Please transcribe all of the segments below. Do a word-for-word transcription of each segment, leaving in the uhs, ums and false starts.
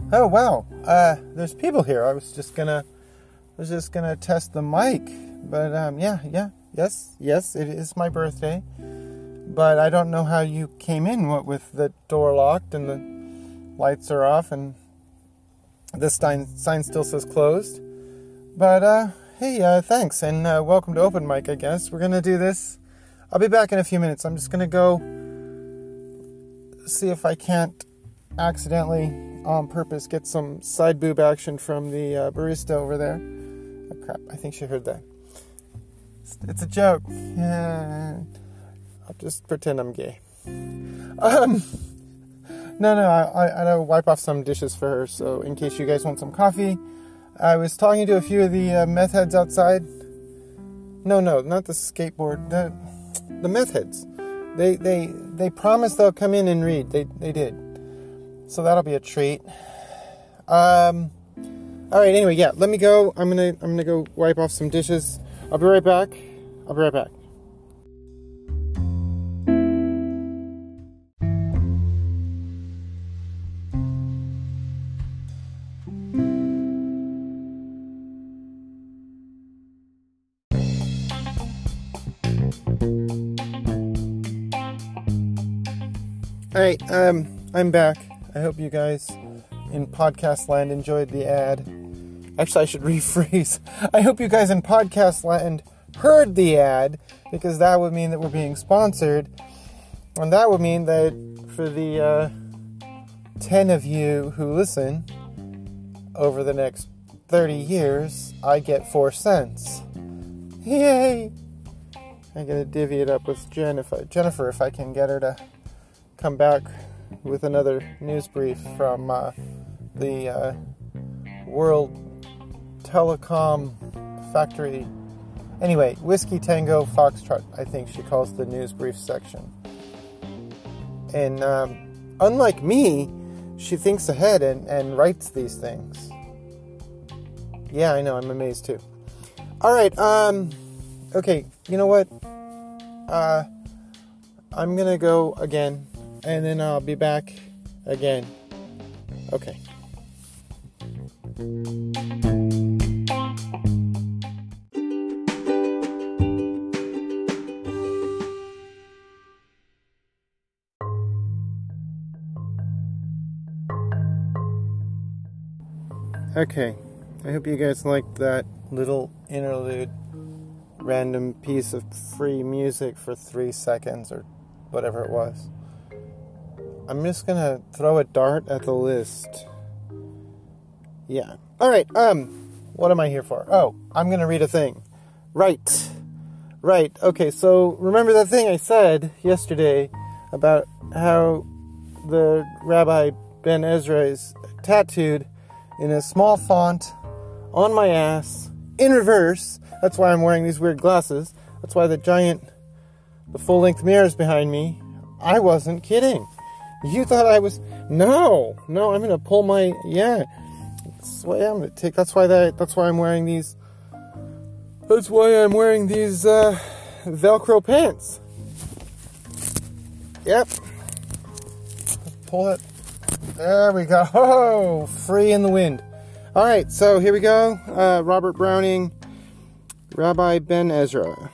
Oh wow, uh, there's people here. I was just gonna, I was just gonna test the mic, but um, yeah, yeah, yes, yes, it is my birthday, but I don't know how you came in. What with the door locked and the lights are off and the sign sign still says closed. But uh, hey, uh, thanks and uh, welcome to Open Mic. I guess we're gonna do this. I'll be back in a few minutes. I'm just gonna go see if I can't accidentally, on purpose, get some side boob action from the uh, barista over there. Oh crap, I think she heard that. It's, it's a joke. Yeah. I'll just pretend I'm gay. Um, no, no, I, I, I gotta wipe off some dishes for her, so in case you guys want some coffee. I was talking to a few of the uh, meth heads outside. No, no, not the skateboard. The, the meth heads. They, they, they promised they'll come in and read. They, they did. So that'll be a treat. Um, all right. Anyway, yeah. Let me go. I'm gonna. I'm gonna go wipe off some dishes. I'll be right back. I'll be right back. All right. Um, I'm back. I hope you guys in podcast land enjoyed the ad. Actually, I should rephrase. I hope you guys in podcast land heard the ad, because that would mean that we're being sponsored. And that would mean that for the uh, ten of you who listen over the next thirty years, I get four cents. Yay! I gotta divvy it up with Jen if I, Jennifer if I can get her to come back with another news brief from uh, the uh, World Telecom Factory. Anyway, Whiskey Tango Foxtrot, I think she calls the news brief section. And um, unlike me, she thinks ahead and, and writes these things. Yeah, I know, I'm amazed too. All right, um, okay, you know what? Uh, I'm gonna go again. And then I'll be back again. Okay. Okay. I hope you guys liked that little interlude, random piece of free music for three seconds or whatever it was. I'm just gonna throw a dart at the list. Yeah. Alright, um, what am I here for? Oh, I'm gonna read a thing. Right. Right, okay, so remember that thing I said yesterday about how the Rabbi Ben Ezra is tattooed in a small font on my ass, in reverse. That's why I'm wearing these weird glasses. That's why the giant, the full-length mirror is behind me. I wasn't kidding. You thought I was... No! No, I'm gonna pull my... Yeah. That's why I'm gonna take... That's why that... That's why I'm wearing these... That's why I'm wearing these, uh... Velcro pants. Yep. Pull it. There we go. Oh! Free in the wind. Alright, so here we go. Uh, Robert Browning. Rabbi Ben Ezra.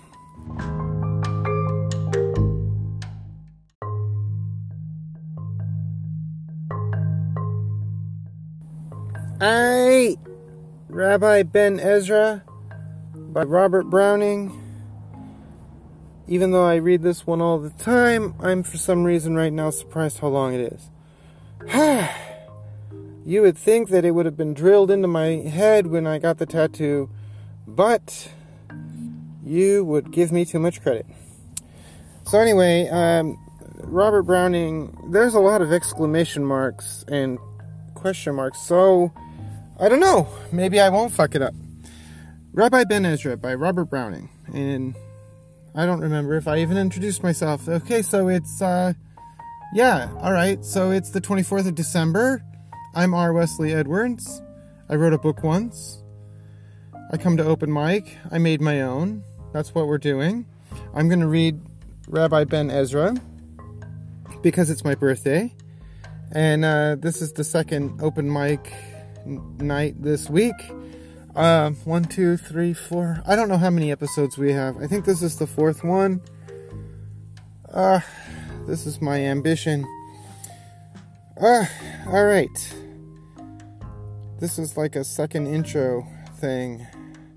I, Rabbi Ben Ezra by Robert Browning. Even though I read this one all the time, I'm for some reason right now surprised how long it is. You would think that it would have been drilled into my head when I got the tattoo, but you would give me too much credit. So anyway, um, Robert Browning, there's a lot of exclamation marks and question marks, so I don't know. Maybe I won't fuck it up. Rabbi Ben Ezra by Robert Browning. And I don't remember if I even introduced myself. Okay, so it's, uh, yeah, alright. So it's the twenty-fourth of December. I'm R. Wesley Edwards. I wrote a book once. I come to Open Mic. I made my own. That's what we're doing. I'm going to read Rabbi Ben Ezra because it's my birthday. And uh, this is the second open mic n- night this week. Uh, one, two, three, four. I don't know how many episodes we have. I think this is the fourth one. Uh, this is my ambition. Uh, alright. This is like a second intro thing.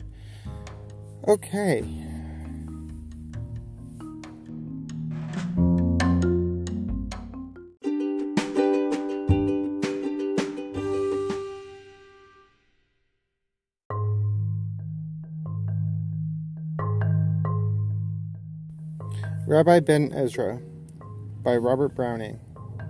Okay. Rabbi Ben Ezra by Robert Browning.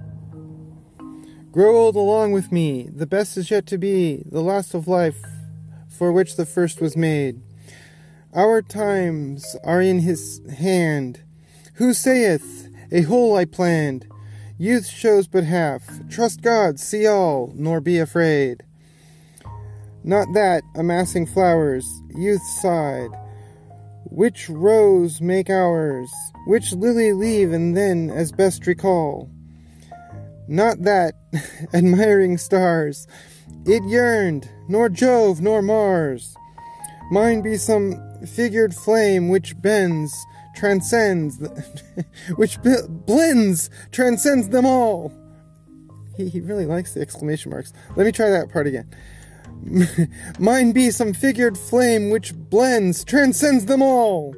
Grow old along with me, the best is yet to be, the last of life for which the first was made. Our times are in his hand. Who saith, a whole I planned? Youth shows but half. Trust God, see all, nor be afraid. Not that, amassing flowers, youth sighed. Which rose make ours? Which lily leave and then as best recall? Not that, admiring stars, it yearned, nor Jove nor Mars. Mine be some figured flame which bends, transcends, which b- blends, transcends them all. He, he really likes the exclamation marks. Let me try that part again. Mine be some figured flame which blends, transcends them all.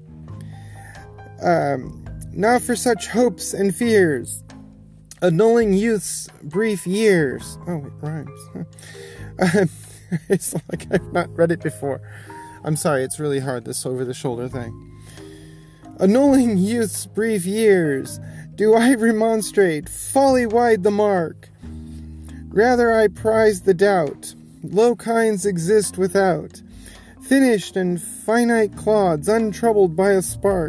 Um, now for such hopes and fears, annulling youth's brief years. Oh, it rhymes. um, it's like I've not read it before. I'm sorry, it's really hard, this over-the-shoulder thing. Annulling youth's brief years, do I remonstrate, folly wide the mark. Rather I prize the doubt, low kinds exist without, finished and finite clods, untroubled by a spark.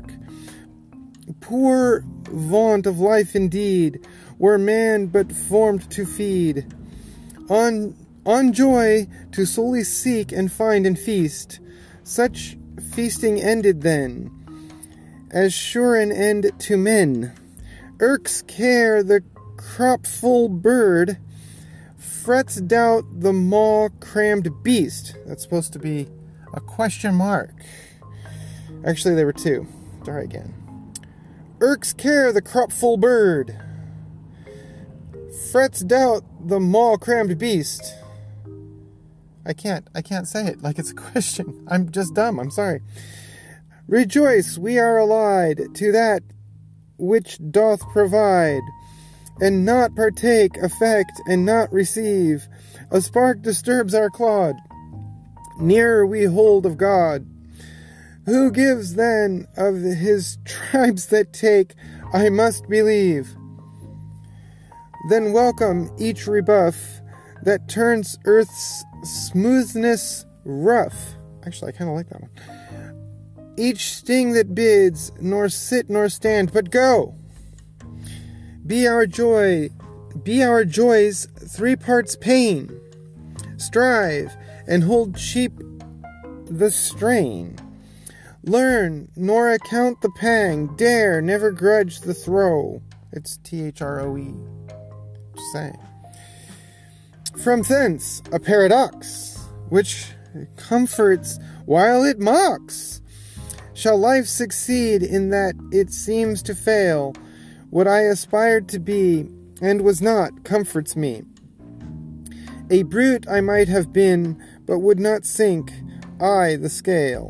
Poor vaunt of life indeed, were man but formed to feed. On, on joy to solely seek and find and feast. Such feasting ended then, as sure an end to men. Irks care the cropful bird, frets doubt the maw-crammed beast. That's supposed to be a question mark. Actually, there were two. Try again. Irks care the cropful bird, frets doubt the maw-crammed beast. I can't, I can't say it like it's a question. I'm just dumb, I'm sorry. Rejoice, we are allied to that which doth provide, and not partake, affect, and not receive. A spark disturbs our clod. Nearer we hold of God. Who gives then of his tribes that take, I must believe. Then welcome each rebuff that turns earth's smoothness rough. Actually, I kind of like that one. Each sting that bids, nor sit nor stand, but go. Be our joy, be our joy's three parts pain. Strive and hold cheap the strain. Learn nor account the pang, dare never grudge the throe. It's T H R O E. Just saying. From thence a paradox, which comforts while it mocks. Shall life succeed in that it seems to fail? What I aspired to be, and was not, comforts me. A brute I might have been, but would not sink, I the scale.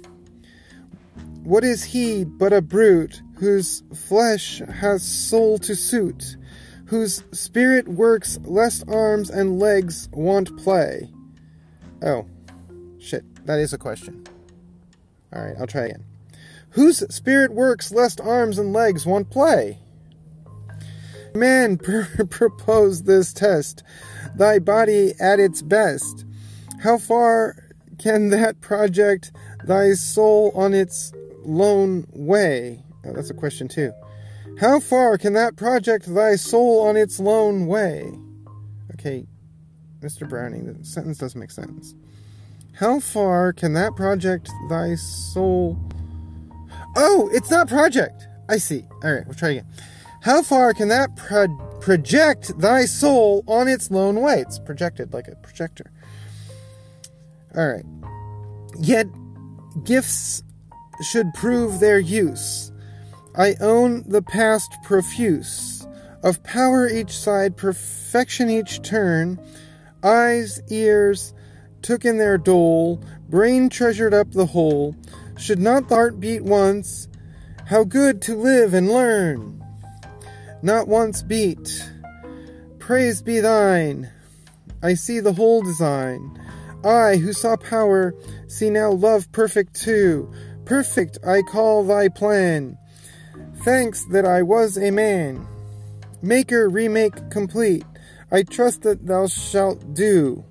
What is he but a brute, whose flesh has soul to suit, whose spirit works lest arms and legs want play? Oh, shit, that is a question. Alright, I'll try again. Whose spirit works lest arms and legs want play? Man pr- proposed this test, thy body at its best. How far can that project thy soul on its lone way? Oh, that's a question too. How far can that project thy soul on its lone way? Okay, Mister Browning, the sentence doesn't make sense. How far can that project thy soul... Oh, it's not project! I see. Alright, we'll try again. How far can that pro- project thy soul on its lone way? It's projected like a projector. All right. Yet gifts should prove their use. I own the past profuse, of power each side, perfection each turn, eyes, ears took in their dole, brain treasured up the whole. Should not the heart beat once? How good to live and learn! Not once beat. Praise be thine. I see the whole design. I, who saw power, see now love perfect too. Perfect I call thy plan. Thanks that I was a man. Maker, remake complete. I trust that thou shalt do.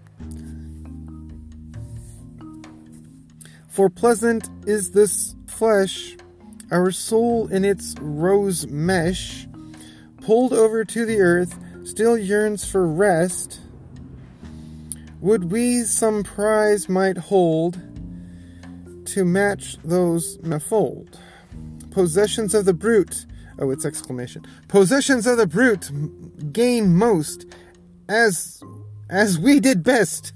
For pleasant is this flesh, our soul in its rose mesh, pulled over to the earth, still yearns for rest. Would we some prize might hold to match those manifold possessions of the brute. Oh, it's exclamation. Possessions of the brute gain most, as as we did best.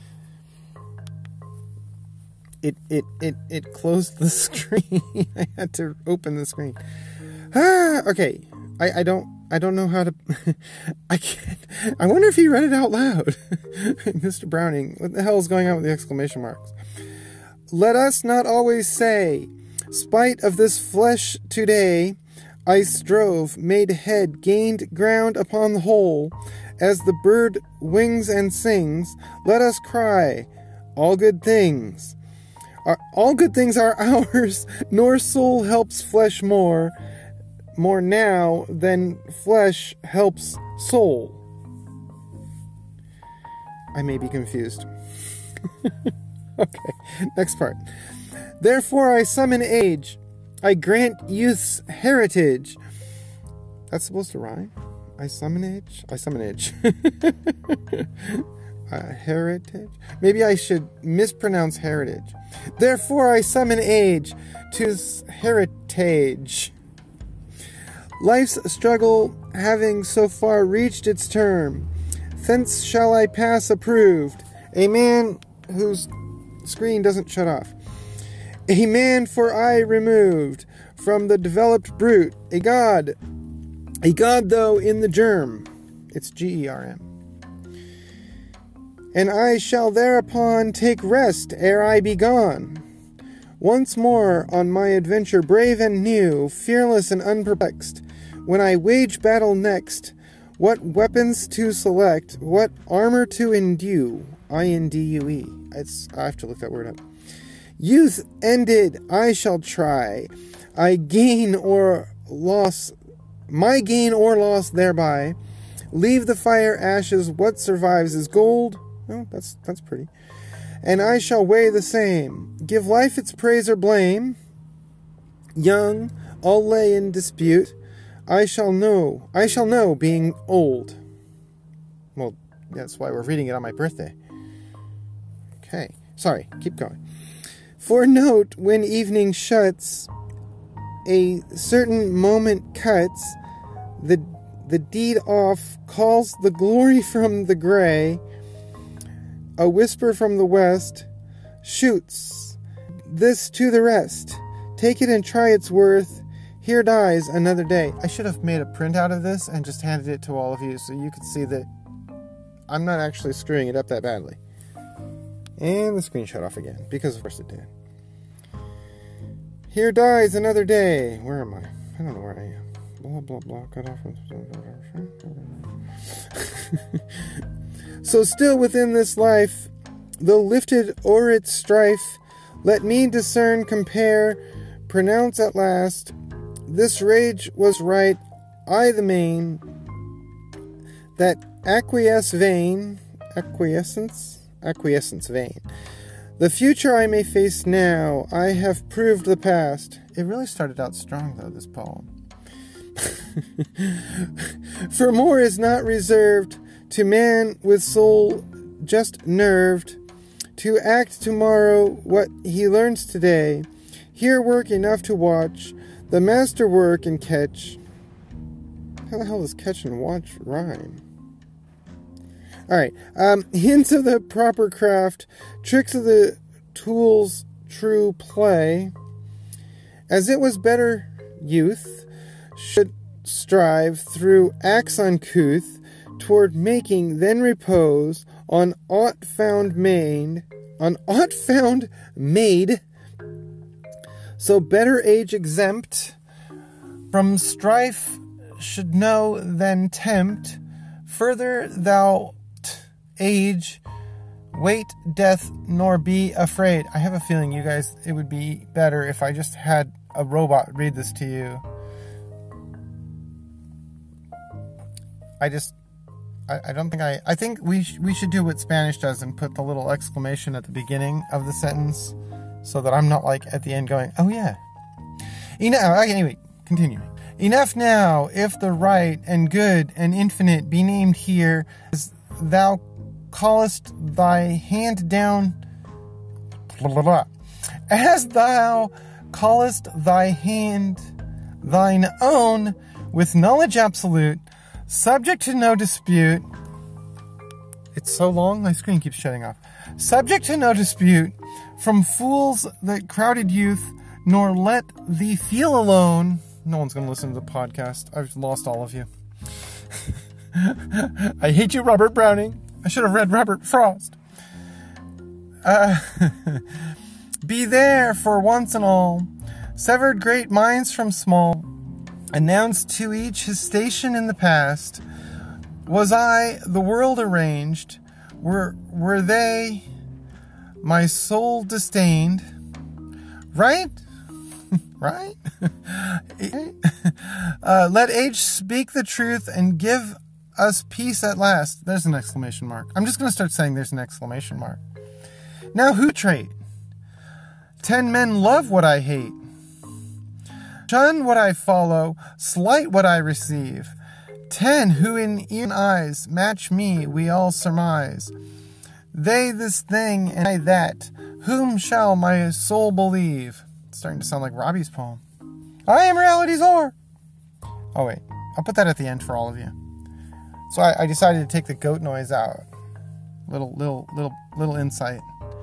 It it it it closed the screen. I had to open the screen. Ah, okay. I, I don't I don't know how to I can't I wonder if he read it out loud. Mister Browning, what the hell is going on with the exclamation marks? Let us not always say, spite of this flesh today, I strove, made head, gained ground upon the whole. As the bird wings and sings, let us cry, all good things. Are, all good things are ours, nor soul helps flesh more, more now than flesh helps soul. I may be confused. Okay, next part. Therefore I summon age, I grant youth's heritage. That's supposed to rhyme. I summon age? I summon age. uh, heritage? Maybe I should mispronounce heritage. Therefore I summon age to heritage. Life's struggle having so far reached its term, thence shall I pass approved. A man whose screen doesn't shut off. A man for I removed from the developed brute. A god. A god, though, in the germ. It's G E R M. And I shall thereupon take rest ere I be gone. Once more on my adventure brave and new, fearless and unperplexed. When I wage battle next, what weapons to select, what armor to endue. I N D U E. It's, I have to look that word up. Youth ended, I shall try. I gain or loss, my gain or loss thereby. Leave the fire ashes, what survives is gold. Oh, that's that's pretty. And I shall weigh the same. Give life its praise or blame. Young, all lay in dispute. I shall know, I shall know being old. Well, that's why we're reading it on my birthday. Okay, sorry, keep going. For note, when evening shuts, a certain moment cuts, the the deed off calls the glory from the gray, a whisper from the west, shoots this to the rest. Take it and try its worth, here dies another day. I should have made a printout of this and just handed it to all of you so you could see that I'm not actually screwing it up that badly. And the screen shut off again, because of course it did. Here dies another day. Where am I? I don't know where I am. Blah, blah, blah. Cut off. So still within this life, though lifted o'er its strife, let me discern, compare, pronounce at last, this rage was right, I the main, that acquiesce vain, acquiescence? Acquiescence vain. The future I may face now, I have proved the past. It really started out strong, though, this poem. For more is not reserved to man with soul just nerved, to act tomorrow what he learns today. Here work enough to watch, the master work and catch. How the hell does catch and watch rhyme? Alright, um, hints of the proper craft, tricks of the tool's true play. As it was better youth should strive through acts uncouth toward making then repose on aught found made, on aught found made, so better age exempt from strife should know than tempt. Further thou age, wait death, nor be afraid. I have a feeling, you guys, it would be better if I just had a robot read this to you. I just, I, I don't think I, I think we sh- we should do what Spanish does and put the little exclamation at the beginning of the sentence so that I'm not like at the end going, oh yeah. Enough, anyway, continuing. Enough now, if the right and good and infinite be named here, as thou callest thy hand down, blah, blah, blah. As thou callest thy hand thine own, with knowledge absolute, subject to no dispute. It's so long, my screen keeps shutting off. Subject to no dispute, from fools that crowded youth, nor let thee feel alone. No one's going to listen to the podcast. I've lost all of you. I hate you, Robert Browning. I should have read Robert Frost. Uh, be there for once and all, severed great minds from small, announced to each his station in the past. Was I the world arranged? Were, were they my soul disdained? Right? Right? uh, let age speak the truth and give us peace at last. There's an exclamation mark. I'm just going to start saying there's an exclamation mark. Now who trait? Ten men love what I hate. Shun what I follow, slight what I receive. Ten who in ear and eyes match me, we all surmise. They this thing and I that. Whom shall my soul believe? It's starting to sound like Robbie's poem. I am reality's whore. Oh wait, I'll put that at the end for all of you. So I, I decided to take the goat noise out. Little, little, little, little insight.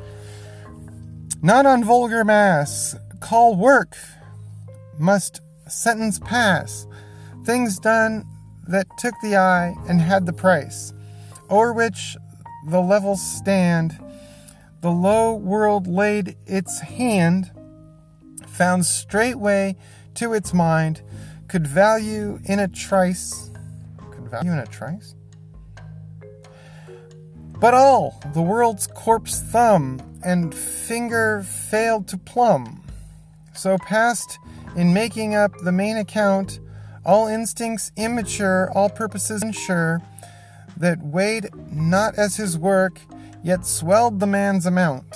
Not on vulgar mass, call work, must sentence pass. Things done that took the eye and had the price, o'er which the levels stand. The low world laid its hand, found straightway to its mind, could value in a trice. Could value in a trice? But all the world's corpse thumb and finger failed to plumb. So past in making up the main account, all instincts immature, all purposes unsure, that weighed not as his work, yet swelled the man's amount.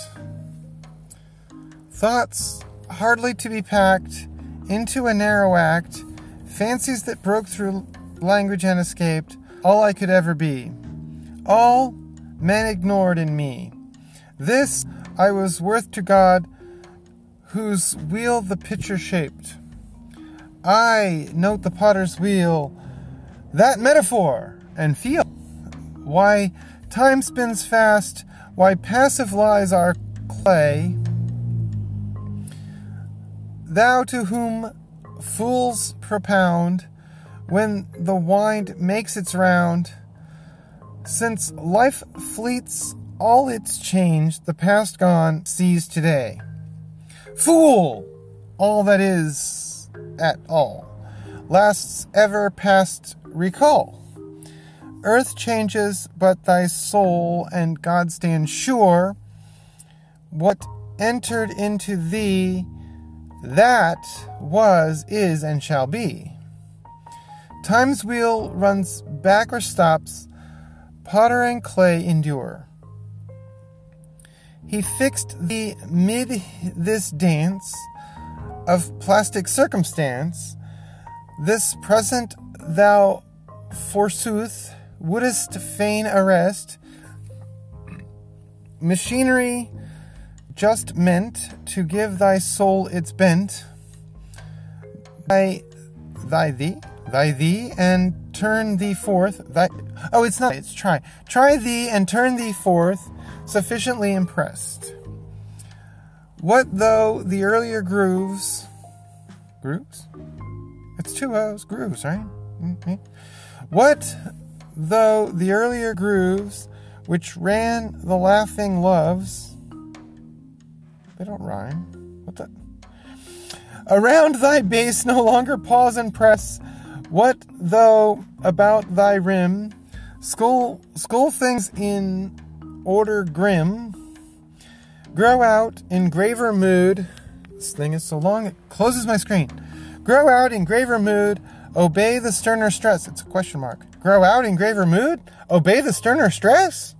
Thoughts hardly to be packed into a narrow act, fancies that broke through language and escaped, all I could ever be. All men ignored in me. This I was worth to God, whose wheel the pitcher shaped. I note the potter's wheel, that metaphor, and feel why time spins fast, why passive lies our clay. Thou to whom fools propound, when the wind makes its round, since life fleets all its change, the past gone sees today. Fool! All that is at all lasts ever past recall. Earth changes, but thy soul and God stand sure. What entered into thee, that was, is, and shall be. Time's wheel runs back or stops, potter and clay endure. He fixed thee mid this dance of plastic circumstance. This present thou forsooth wouldest fain arrest. Machinery just meant to give thy soul its bent. Thy, thy thee, thy thee, and turn thee forth. That oh, it's not. It's try. Try thee and turn thee forth, sufficiently impressed. What though the earlier grooves, grooves? It's two O's, grooves, right? Mm-hmm. What though the earlier grooves, which ran the laughing loves, they don't rhyme. What the? Around thy base no longer pause and press. What though about thy rim, skull, skull things in order grim, grow out in graver mood. This thing is so long it closes my screen. Grow out in graver mood, obey the sterner stress. It's a question mark. Grow out in graver mood, obey the sterner stress?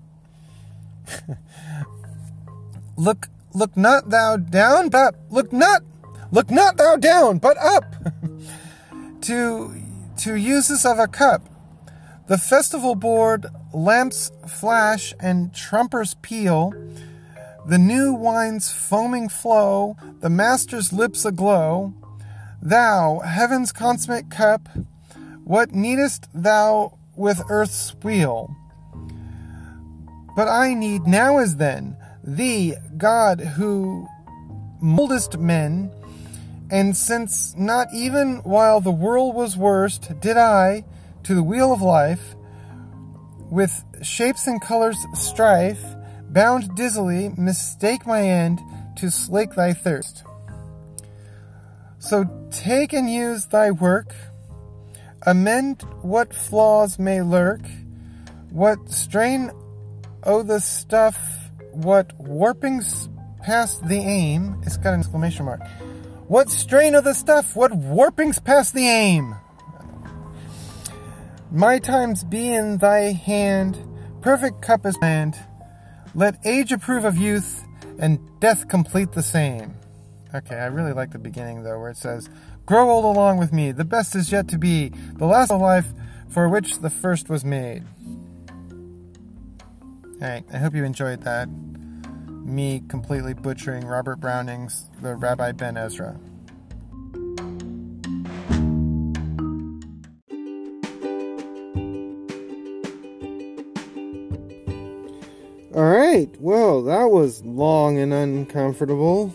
Look, look not thou down, but up. Look not, look not thou down, but up. to, to uses of a cup, the festival board, lamps flash and trumpers peal, the new wine's foaming flow, the master's lips aglow. Thou, heaven's consummate cup, what needest thou with earth's wheel? But I need now as then thee, God, who moldest men, and since not even while the world was worst, did I, to the wheel of life, with shapes and colors strife, bound dizzily, mistake my end to slake thy thirst. So take and use thy work, amend what flaws may lurk, what strain o' the stuff, what warpings past the aim. It's got an exclamation mark. What strain of the stuff, what warpings past the aim. My times be in thy hand, perfect cup is planned. Let age approve of youth, and death complete the same. Okay, I really like the beginning, though, where it says, grow old along with me, the best is yet to be, the last of life for which the first was made. Alright, I hope you enjoyed that. Me completely butchering Robert Browning's The Rabbi Ben Ezra. Alright, well, that was long and uncomfortable.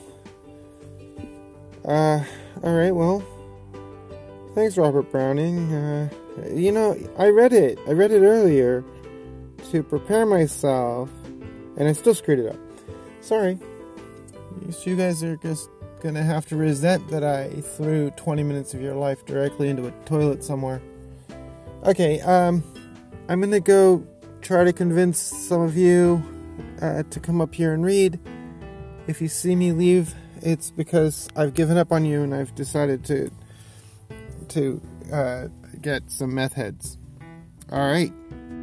Uh, alright, well, thanks, Robert Browning. Uh, you know, I read it. I read it earlier to prepare myself, and I still screwed it up. Sorry. You guys are just gonna have to resent that I threw twenty minutes of your life directly into a toilet somewhere. Okay, um, I'm gonna go try to convince some of you uh, to come up here and read. If you see me leave, it's because I've given up on you and I've decided to to uh, get some meth heads. All right.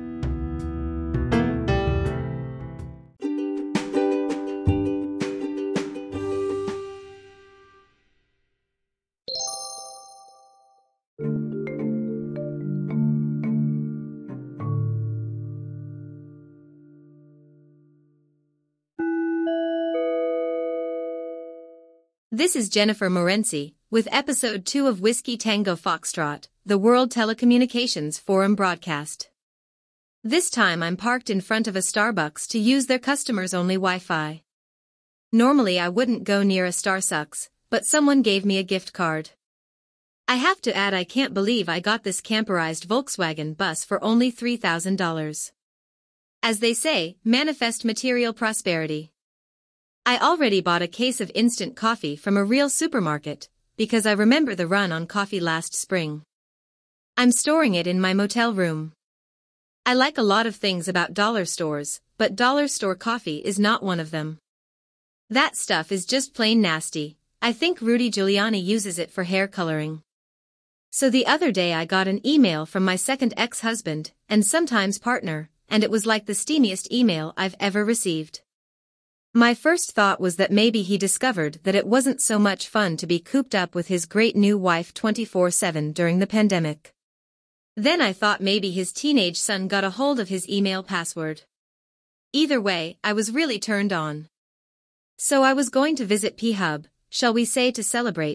This is Jennifer Morency, with episode two of Whiskey Tango Foxtrot, the World Telecommunications Forum broadcast. This time I'm parked in front of a Starbucks to use their customers-only Wi-Fi. Normally I wouldn't go near a Starbucks, but someone gave me a gift card. I have to add I can't believe I got this camperized Volkswagen bus for only three thousand dollars. As they say, manifest material prosperity. I already bought a case of instant coffee from a real supermarket, because I remember the run on coffee last spring. I'm storing it in my motel room. I like a lot of things about dollar stores, but dollar store coffee is not one of them. That stuff is just plain nasty. I think Rudy Giuliani uses it for hair coloring. So the other day I got an email from my second ex-husband, and sometimes partner, and it was like the steamiest email I've ever received. My first thought was that maybe he discovered that it wasn't so much fun to be cooped up with his great new wife twenty-four seven during the pandemic. Then I thought maybe his teenage son got a hold of his email password. Either way, I was really turned on. So I was going to visit P-Hub, shall we say to celebrate,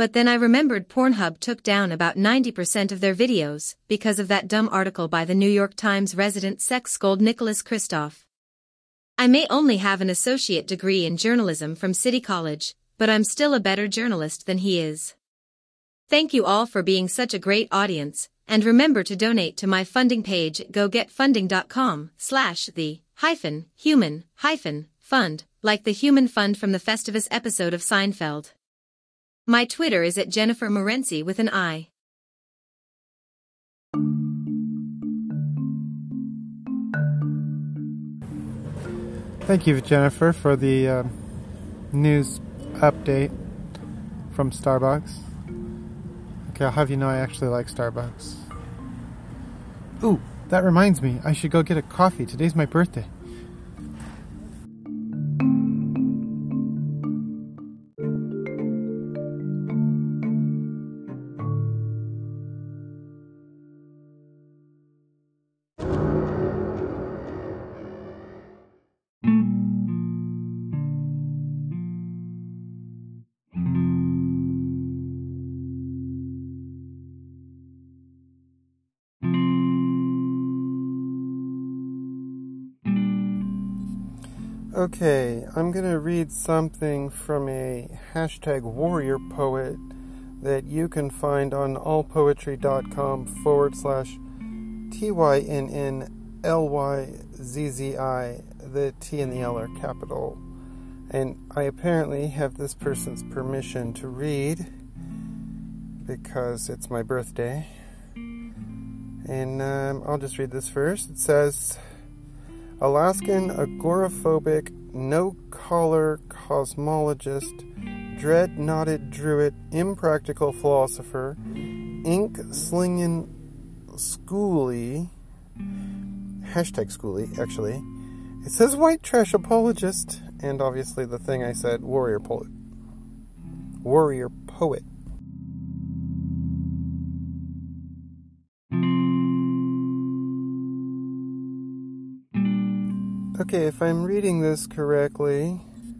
But then I remembered Pornhub took down about ninety percent of their videos because of that dumb article by the New York Times resident sex scold Nicholas Kristof. I may only have an associate degree in journalism from City College, but I'm still a better journalist than he is. Thank you all for being such a great audience, and remember to donate to my funding page at gogetfunding.com slash the hyphen human hyphen fund, like the human fund from the Festivus episode of Seinfeld. My Twitter is at Jennifer Morency with an I. Thank you, Jennifer, for the uh, news update from Starbucks. Okay, I'll have you know I actually like Starbucks. Ooh, that reminds me, I should go get a coffee. Today's my birthday. Okay, I'm going to read something from a hashtag warrior poet that you can find on allpoetry.com forward slash T-Y-N-N-L-Y-Z-Z-I. The T and the L are capital. And I apparently have this person's permission to read because it's my birthday. And um, I'll just read this first. It says, Alaskan agoraphobic, no-collar cosmologist, dread-knotted druid, impractical philosopher, ink-slinging schoolie, hashtag schoolie, actually. It says white trash apologist, and obviously the thing I said, warrior poet. Warrior poet. Okay, if I'm reading this correctly,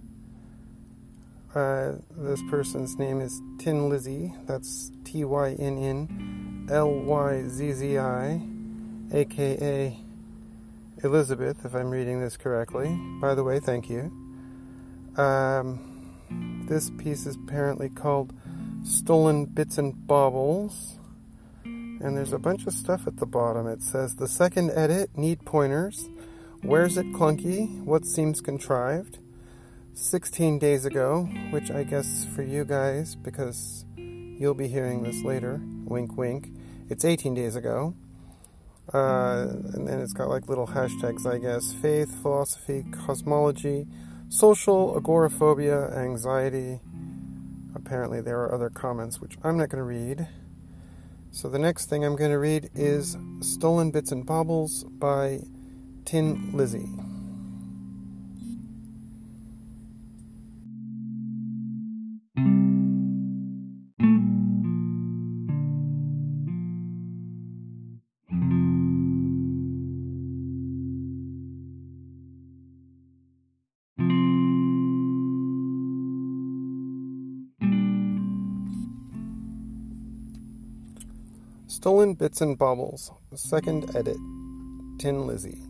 uh, this person's name is Tin Lizzy. That's T Y N N L Y Z Z I, a k a. Elizabeth, if I'm reading this correctly. By the way, thank you. Um, this piece is apparently called Stolen Bits and Baubles. And there's a bunch of stuff at the bottom. It says, the second edit, need pointers. Where's it clunky? What seems contrived? sixteen days ago, which I guess for you guys, because you'll be hearing this later, wink wink, it's eighteen days ago. Uh, and then it's got like little hashtags, I guess. Faith, philosophy, cosmology, social, agoraphobia, anxiety. Apparently there are other comments, which I'm not going to read. So the next thing I'm going to read is Stolen Bits and Baubles by Tin Lizzy. Stolen Bits and Baubles, second edit, Tin Lizzy.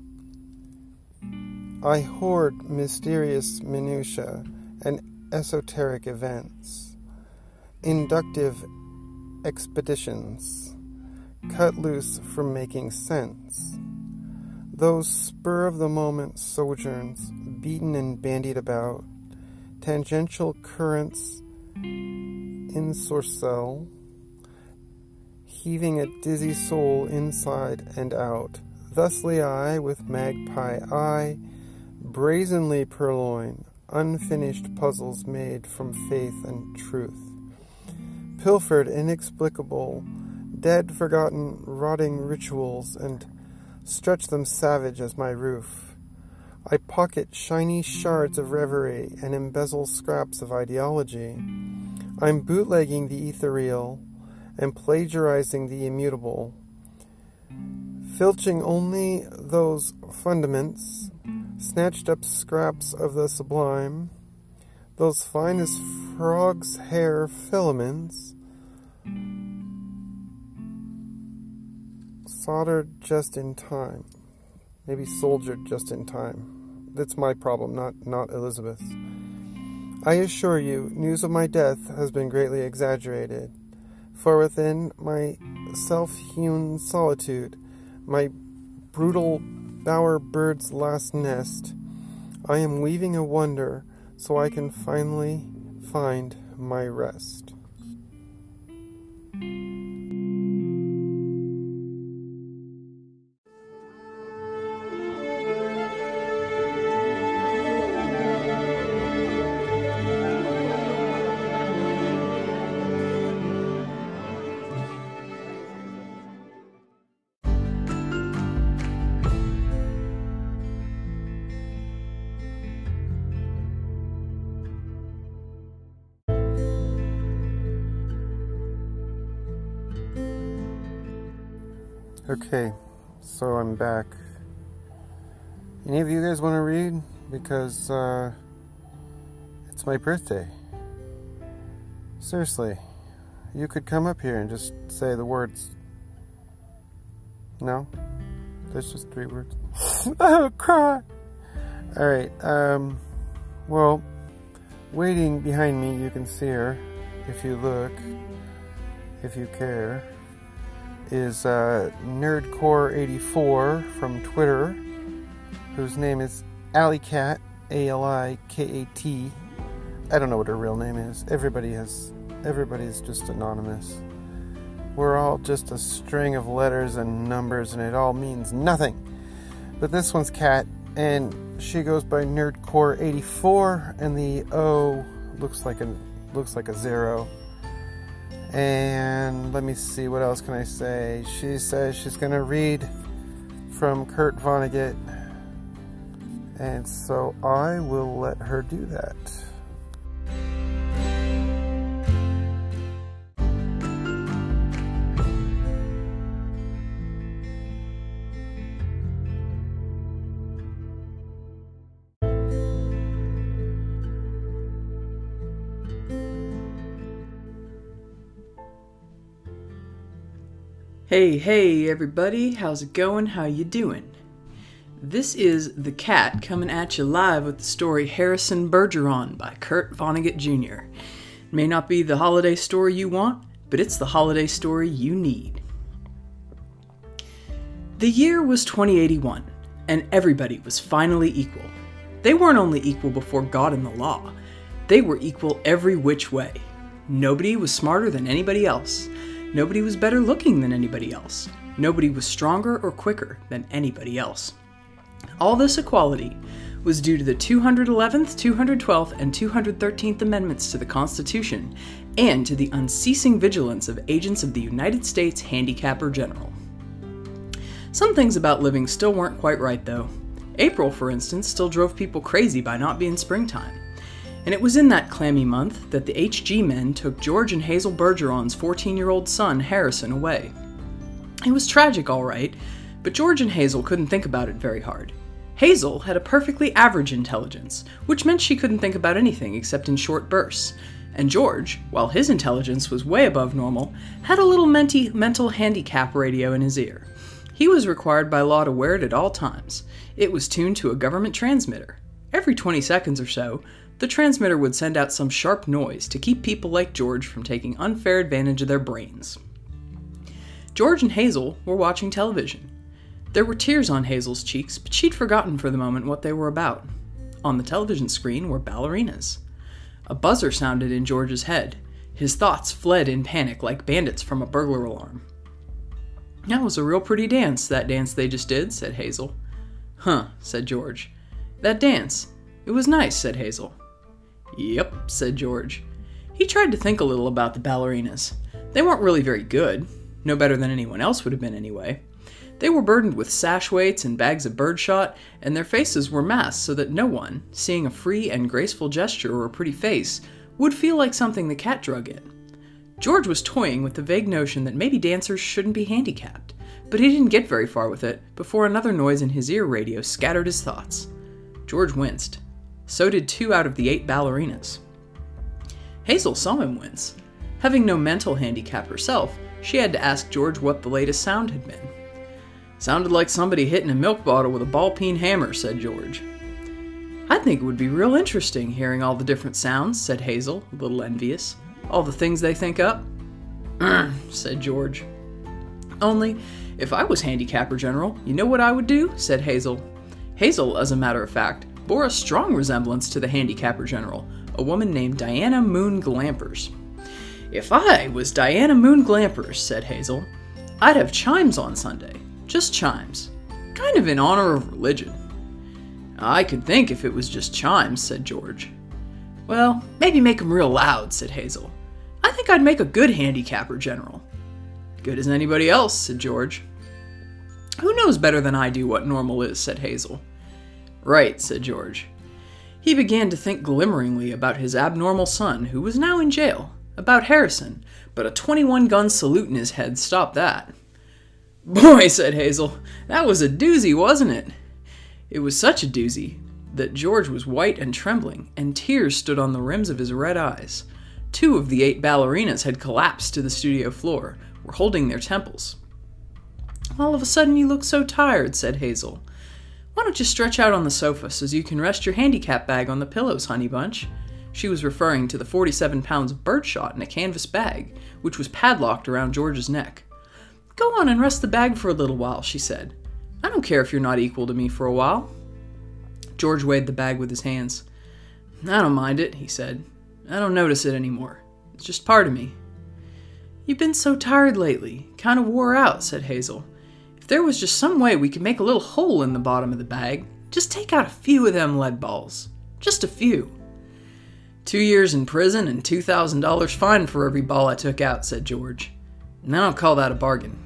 I hoard mysterious minutiae and esoteric events, inductive expeditions, cut loose from making sense. Those spur-of-the-moment sojourns, beaten and bandied about, tangential currents in sorcel, heaving a dizzy soul inside and out. Thusly I, with magpie eye, brazenly purloin unfinished puzzles made from faith and truth. Pilfered inexplicable, dead forgotten rotting rituals, and stretch them savage as my roof. I pocket shiny shards of reverie and embezzle scraps of ideology. I'm bootlegging the ethereal and plagiarizing the immutable, filching only those fundaments, snatched up scraps of the sublime, those finest Frog's hair filaments soldered just in time. Maybe soldiered just in time. That's my problem, not, not Elizabeth's. I assure you, news of my death has been greatly exaggerated. For within my self-hewn solitude, my brutal bower bird's last nest, I am weaving a wonder so I can finally find my rest. Okay, so I'm back. Any of you guys want to read? Because, uh, it's my birthday. Seriously, you could come up here and just say the words. No? There's just three words. Oh, cry! Alright, um, well, waiting behind me, you can see her, if you look, if you care, is uh, Nerdcore eighty-four from Twitter, whose name is Alicat, A L I K A T. I don't know what her real name is. Everybody has, everybody's just anonymous. We're all just a string of letters and numbers, and it all means nothing. But this one's Cat, and she goes by Nerdcore eighty-four, and the O looks like a looks like a zero. And let me see, what else can I say? She says she's going to read from Kurt Vonnegut. And so I will let her do that. Hey, hey everybody, how's it going? How you doing? This is The Cat coming at you live with the story Harrison Bergeron by Kurt Vonnegut Junior It may not be the holiday story you want, but it's the holiday story you need. The year was twenty eighty-one, and everybody was finally equal. They weren't only equal before God and the law, they were equal every which way. Nobody was smarter than anybody else. Nobody was better looking than anybody else. Nobody was stronger or quicker than anybody else. All this equality was due to the two hundred eleventh, two hundred twelfth, and two hundred thirteenth Amendments to the Constitution, and to the unceasing vigilance of agents of the United States Handicapper General. Some things about living still weren't quite right, though. April, for instance, still drove people crazy by not being springtime. And it was in that clammy month that the H G men took George and Hazel Bergeron's fourteen-year-old son, Harrison, away. It was tragic, all right, but George and Hazel couldn't think about it very hard. Hazel had a perfectly average intelligence, which meant she couldn't think about anything except in short bursts. And George, while his intelligence was way above normal, had a little menti- mental handicap radio in his ear. He was required by law to wear it at all times. It was tuned to a government transmitter. Every twenty seconds or so, the transmitter would send out some sharp noise to keep people like George from taking unfair advantage of their brains. George and Hazel were watching television. There were tears on Hazel's cheeks, but she'd forgotten for the moment what they were about. On the television screen were ballerinas. A buzzer sounded in George's head. His thoughts fled in panic like bandits from a burglar alarm. "That was a real pretty dance, that dance they just did," said Hazel. "Huh," said George. "That dance. It was nice," said Hazel. "Yep," said George. He tried to think a little about the ballerinas. They weren't really very good. No better than anyone else would have been anyway. They were burdened with sash weights and bags of birdshot, and their faces were masked so that no one, seeing a free and graceful gesture or a pretty face, would feel like something the cat drug in. George was toying with the vague notion that maybe dancers shouldn't be handicapped, but he didn't get very far with it before another noise in his ear radio scattered his thoughts. George winced. So did two out of the eight ballerinas. Hazel saw him wince. Having no mental handicap herself, she had to ask George what the latest sound had been. "Sounded like somebody hitting a milk bottle with a ball-peen hammer," said George. "I think it would be real interesting hearing all the different sounds," said Hazel, a little envious. "All the things they think up." "Urgh," said George. "Only, if I was Handicapper General, you know what I would do?" said Hazel. Hazel, as a matter of fact, bore a strong resemblance to the Handicapper General, a woman named Diana Moon Glampers. "If I was Diana Moon Glampers," said Hazel, "I'd have chimes on Sunday. Just chimes. Kind of in honor of religion." "I could think if it was just chimes," said George. "Well, maybe make 'em real loud," said Hazel. "I think I'd make a good Handicapper General." "Good as anybody else," said George. "Who knows better than I do what normal is?" said Hazel. "Right," said George. He began to think glimmeringly about his abnormal son, who was now in jail, about Harrison, but a twenty-one gun salute in his head stopped that. "Boy," said Hazel, "that was a doozy, wasn't it?" It was such a doozy that George was white and trembling, and tears stood on the rims of his red eyes. Two of the eight ballerinas had collapsed to the studio floor, were holding their temples. "All of a sudden you look so tired," said Hazel. "Why don't you stretch out on the sofa so you can rest your handicap bag on the pillows, honey bunch?" She was referring to the forty-seven pounds of birdshot in a canvas bag, which was padlocked around George's neck. "Go on and rest the bag for a little while," she said. "I don't care if you're not equal to me for a while." George weighed the bag with his hands. "I don't mind it," he said. "I don't notice it anymore. It's just part of me." "You've been so tired lately. Kind of wore out," said Hazel. "If there was just some way we could make a little hole in the bottom of the bag, just take out a few of them lead balls. Just a few." "Two years in prison and two thousand dollars fine for every ball I took out," said George. "And I don't call that a bargain."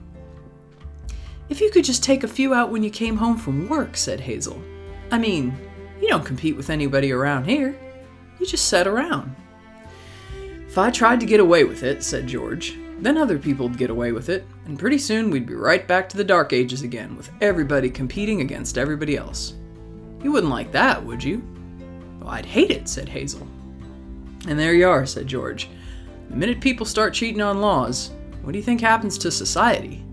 "If you could just take a few out when you came home from work," said Hazel. "I mean, you don't compete with anybody around here. You just sit around." "If I tried to get away with it," said George, "then other people'd get away with it, and pretty soon we'd be right back to the Dark Ages again, with everybody competing against everybody else. You wouldn't like that, would you?" "Well, I'd hate it," said Hazel. "And there you are," said George. "The minute people start cheating on laws, what do you think happens to society?"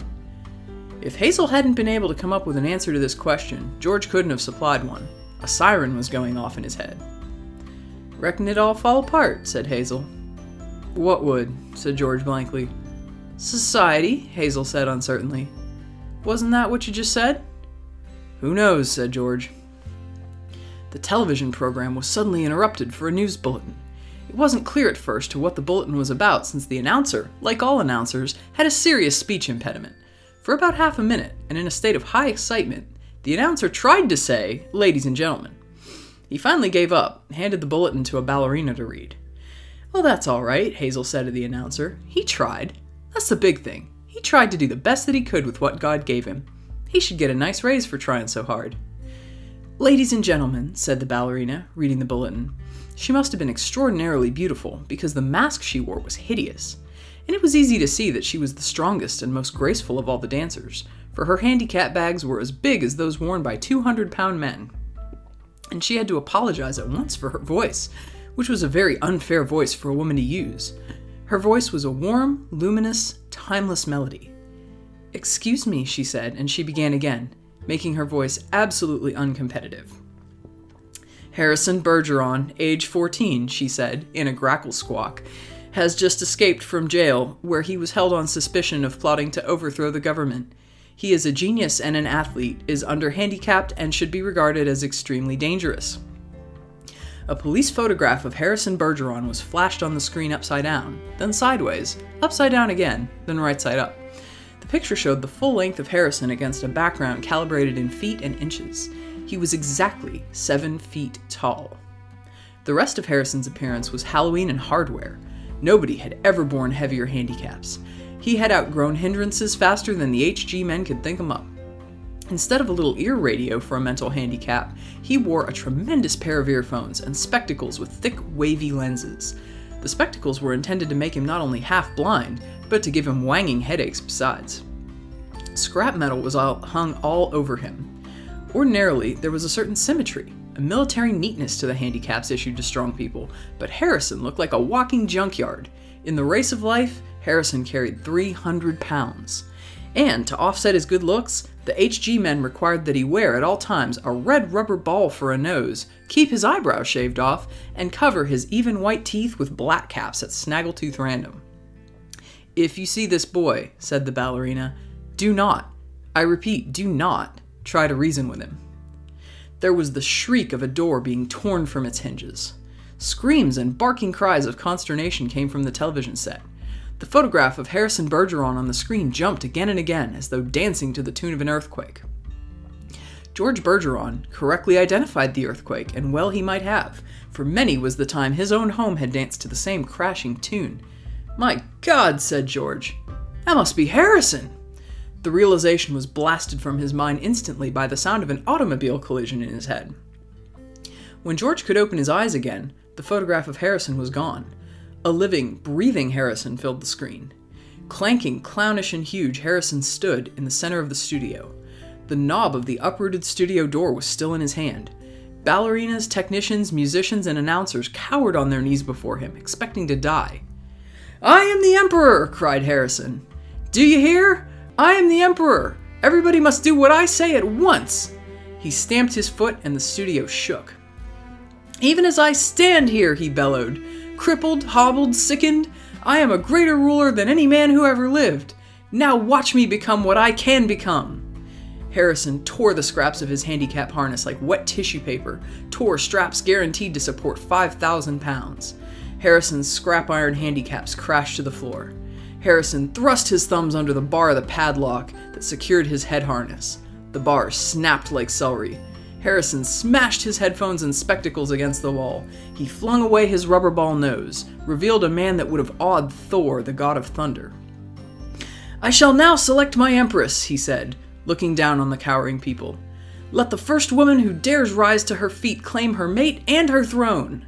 If Hazel hadn't been able to come up with an answer to this question, George couldn't have supplied one. A siren was going off in his head. "Reckon it'd all fall apart," said Hazel. "What would?" said George blankly. "Society," Hazel said uncertainly. "Wasn't that what you just said?" "Who knows," said George. The television program was suddenly interrupted for a news bulletin. It wasn't clear at first to what the bulletin was about, since the announcer, like all announcers, had a serious speech impediment. For about half a minute, and in a state of high excitement, the announcer tried to say, "Ladies and gentlemen." He finally gave up, and handed the bulletin to a ballerina to read. "Oh, that's all right," Hazel said to the announcer. "He tried. That's the big thing. He tried to do the best that he could with what God gave him. He should get a nice raise for trying so hard." "Ladies and gentlemen," said the ballerina, reading the bulletin. She must have been extraordinarily beautiful, because the mask she wore was hideous. And it was easy to see that she was the strongest and most graceful of all the dancers, for her handicap bags were as big as those worn by two hundred pound men. And she had to apologize at once for her voice, which was a very unfair voice for a woman to use. Her voice was a warm, luminous, timeless melody. "Excuse me," she said, and she began again, making her voice absolutely uncompetitive. "Harrison Bergeron, age fourteen, she said, in a grackle squawk, has just escaped from jail, where he was held on suspicion of plotting to overthrow the government. He is a genius and an athlete, is under-handicapped, and should be regarded as extremely dangerous." A police photograph of Harrison Bergeron was flashed on the screen upside down, then sideways, upside down again, then right side up. The picture showed the full length of Harrison against a background calibrated in feet and inches. He was exactly seven feet tall. The rest of Harrison's appearance was Halloween and hardware. Nobody had ever borne heavier handicaps. He had outgrown hindrances faster than the H G men could think 'em up. Instead of a little ear radio for a mental handicap, he wore a tremendous pair of earphones and spectacles with thick, wavy lenses. The spectacles were intended to make him not only half blind, but to give him wanging headaches besides. Scrap metal was all hung all over him. Ordinarily, there was a certain symmetry, A military neatness to the handicaps issued to strong people, but Harrison looked like a walking junkyard. In the race of life, Harrison carried three hundred pounds. And to offset his good looks, the H G men required that he wear at all times a red rubber ball for a nose, keep his eyebrows shaved off, and cover his even white teeth with black caps at snaggletooth random. "If you see this boy," said the ballerina, "do not, I repeat, do not, try to reason with him." There was the shriek of a door being torn from its hinges. Screams and barking cries of consternation came from the television set. The photograph of Harrison Bergeron on the screen jumped again and again, as though dancing to the tune of an earthquake. George Bergeron correctly identified the earthquake, and well he might have, for many was the time his own home had danced to the same crashing tune. "My God," said George, "that must be Harrison!" The realization was blasted from his mind instantly by the sound of an automobile collision in his head. When George could open his eyes again, the photograph of Harrison was gone. A living, breathing Harrison filled the screen. Clanking, clownish, and huge, Harrison stood in the center of the studio. The knob of the uprooted studio door was still in his hand. Ballerinas, technicians, musicians, and announcers cowered on their knees before him, expecting to die. "I am the Emperor!" cried Harrison. "Do you hear? I am the Emperor! Everybody must do what I say at once!" He stamped his foot, and the studio shook. "Even as I stand here," he bellowed, "crippled, hobbled, sickened, I am a greater ruler than any man who ever lived. Now watch me become what I can become." Harrison tore the scraps of his handicap harness like wet tissue paper, tore straps guaranteed to support five thousand pounds. Harrison's scrap iron handicaps crashed to the floor. Harrison thrust his thumbs under the bar of the padlock that secured his head harness. The bar snapped like celery. Harrison smashed his headphones and spectacles against the wall. He flung away his rubber ball nose, revealed a man that would have awed Thor, the god of thunder. "I shall now select my empress," he said, looking down on the cowering people. "Let the first woman who dares rise to her feet claim her mate and her throne."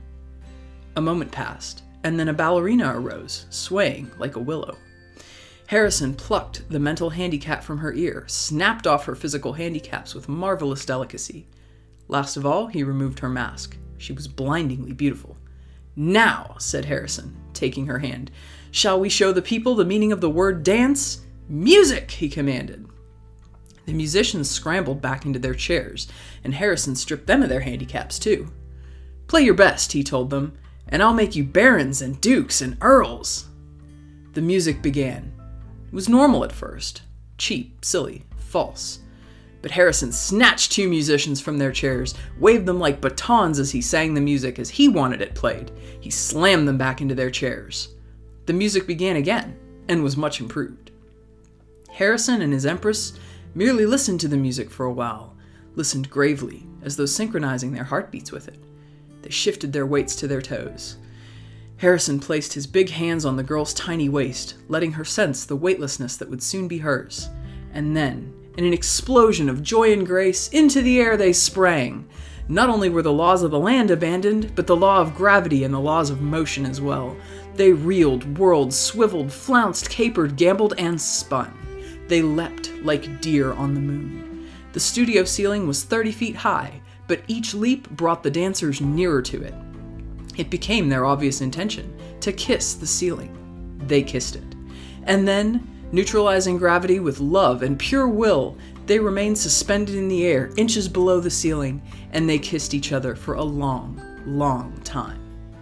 A moment passed, and then a ballerina arose, swaying like a willow. Harrison plucked the mental handicap from her ear, snapped off her physical handicaps with marvelous delicacy. Last of all, he removed her mask. She was blindingly beautiful. "Now," said Harrison, taking her hand, "shall we show the people the meaning of the word dance? Music!" he commanded. The musicians scrambled back into their chairs, and Harrison stripped them of their handicaps too. "Play your best," he told them, "and I'll make you barons and dukes and earls." The music began. It was normal at first. Cheap, silly, false. But Harrison snatched two musicians from their chairs, waved them like batons as he sang the music as he wanted it played. He slammed them back into their chairs. The music began again, and was much improved. Harrison and his empress merely listened to the music for a while, listened gravely, as though synchronizing their heartbeats with it. They shifted their weights to their toes. Harrison placed his big hands on the girl's tiny waist, letting her sense the weightlessness that would soon be hers. And then, in an explosion of joy and grace, into the air they sprang. Not only were the laws of the land abandoned, but the law of gravity and the laws of motion as well. They reeled, whirled, swiveled, flounced, capered, gambled, and spun. They leapt like deer on the moon. The studio ceiling was thirty feet high, but each leap brought the dancers nearer to it. It became their obvious intention to kiss the ceiling. They kissed it. And then, neutralizing gravity with love and pure will, they remained suspended in the air, inches below the ceiling, and they kissed each other for a long, long time.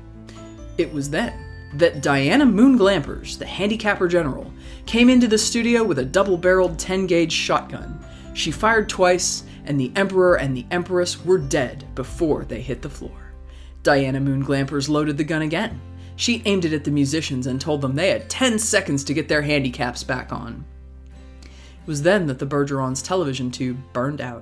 It was then that Diana Moon Glampers, the handicapper general, came into the studio with a double-barreled ten-gauge shotgun. She fired twice, and the Emperor and the Empress were dead before they hit the floor. Diana Moon Glampers loaded the gun again. She aimed it at the musicians and told them they had ten seconds to get their handicaps back on. It was then that the Bergeron's television tube burned out.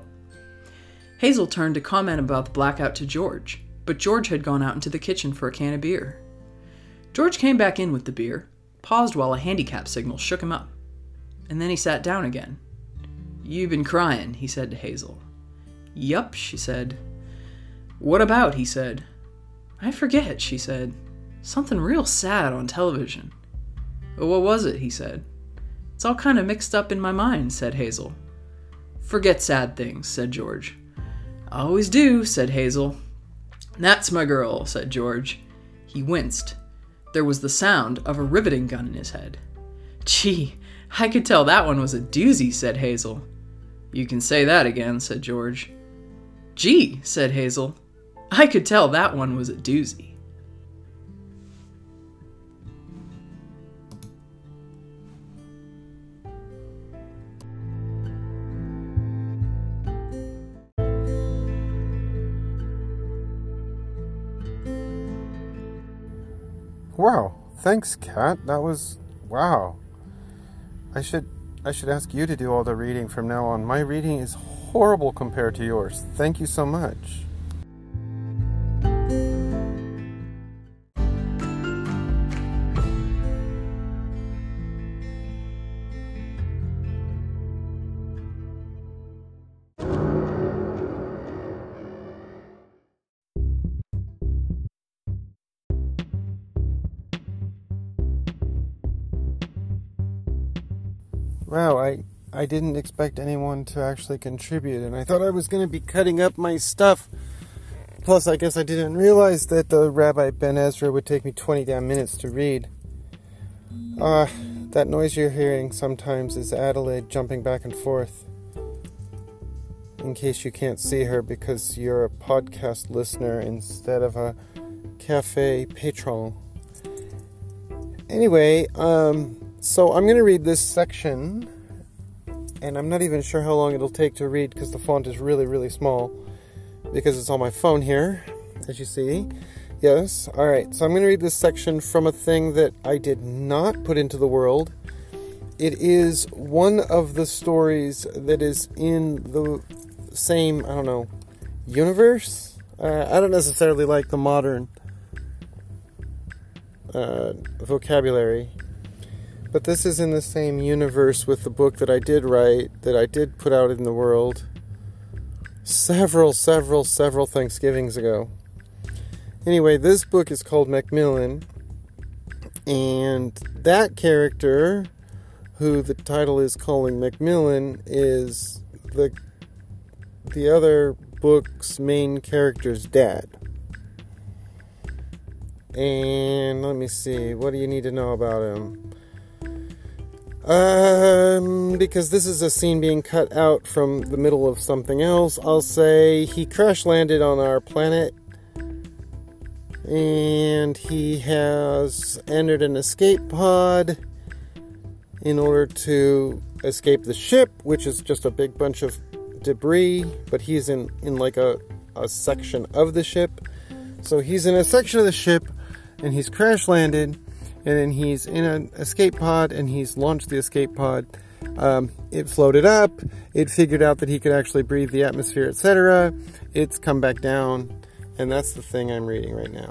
Hazel turned to comment about the blackout to George, but George had gone out into the kitchen for a can of beer. George came back in with the beer, paused while a handicap signal shook him up, and then he sat down again. "You've been crying," he said to Hazel. "Yup," she said. "What about?" he said. "I forget," she said. "Something real sad on television." "What was it?" he said. "It's all kind of mixed up in my mind," said Hazel. "Forget sad things," said George. "I always do," said Hazel. "That's my girl," said George. He winced. There was the sound of a riveting gun in his head. "Gee, I could tell that one was a doozy," said Hazel. "You can say that again," said George. "Gee," said Hazel. "I could tell that one was a doozy." Wow, thanks, Kat. That was wow. I should I should ask you to do all the reading from now on. My reading is horrible compared to yours. Thank you so much. Wow, I, I didn't expect anyone to actually contribute, and I thought I was going to be cutting up my stuff. Plus, I guess I didn't realize that the Rabbi Ben Ezra would take me twenty damn minutes to read. Uh, that noise you're hearing sometimes is Adelaide jumping back and forth. In case you can't see her because you're a podcast listener instead of a cafe patron. Anyway, um... So I'm going to read this section, and I'm not even sure how long it'll take to read because the font is really, really small because it's on my phone here, as you see. Yes, alright, so I'm going to read this section from a thing that I did not put into the world. It is one of the stories that is in the same, I don't know, universe? Uh, I don't necessarily like the modern uh, vocabulary. But this is in the same universe with the book that I did write, that I did put out in the world several, several, several Thanksgivings ago. Anyway, this book is called Macmillan, and that character, who the title is calling Macmillan, is the, the other book's main character's dad. And let me see, what do you need to know about him? Um, because this is a scene being cut out from the middle of something else, I'll say he crash landed on our planet, and he has entered an escape pod in order to escape the ship, which is just a big bunch of debris, but he's in, in like a, a section of the ship. So he's in a section of the ship, and he's crash landed, and then he's in an escape pod, and he's launched the escape pod. Um, it floated up, it figured out that he could actually breathe the atmosphere, et cetera. It's come back down, and that's the thing I'm reading right now.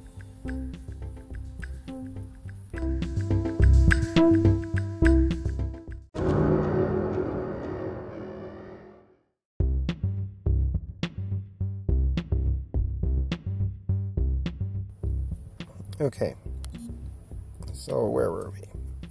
Okay. So where were we?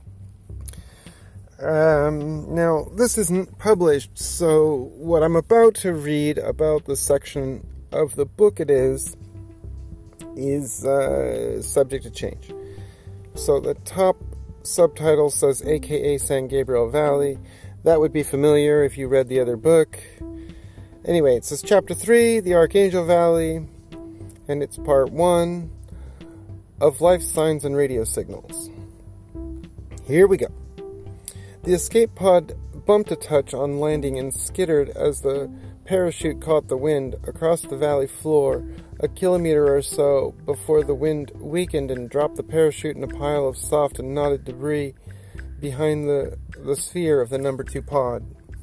Um, now, this isn't published, so what I'm about to read about the section of the book it is, is uh, subject to change. So the top subtitle says A K A San Gabriel Valley. That would be familiar if you read the other book. Anyway, it says Chapter three, the Archangel Valley, and it's Part one of Life Signs and Radio Signals. Here we go. The escape pod bumped a touch on landing and skittered as the parachute caught the wind across the valley floor a kilometer or so before the wind weakened and dropped the parachute in a pile of soft and knotted debris behind the, the sphere of the number two pod.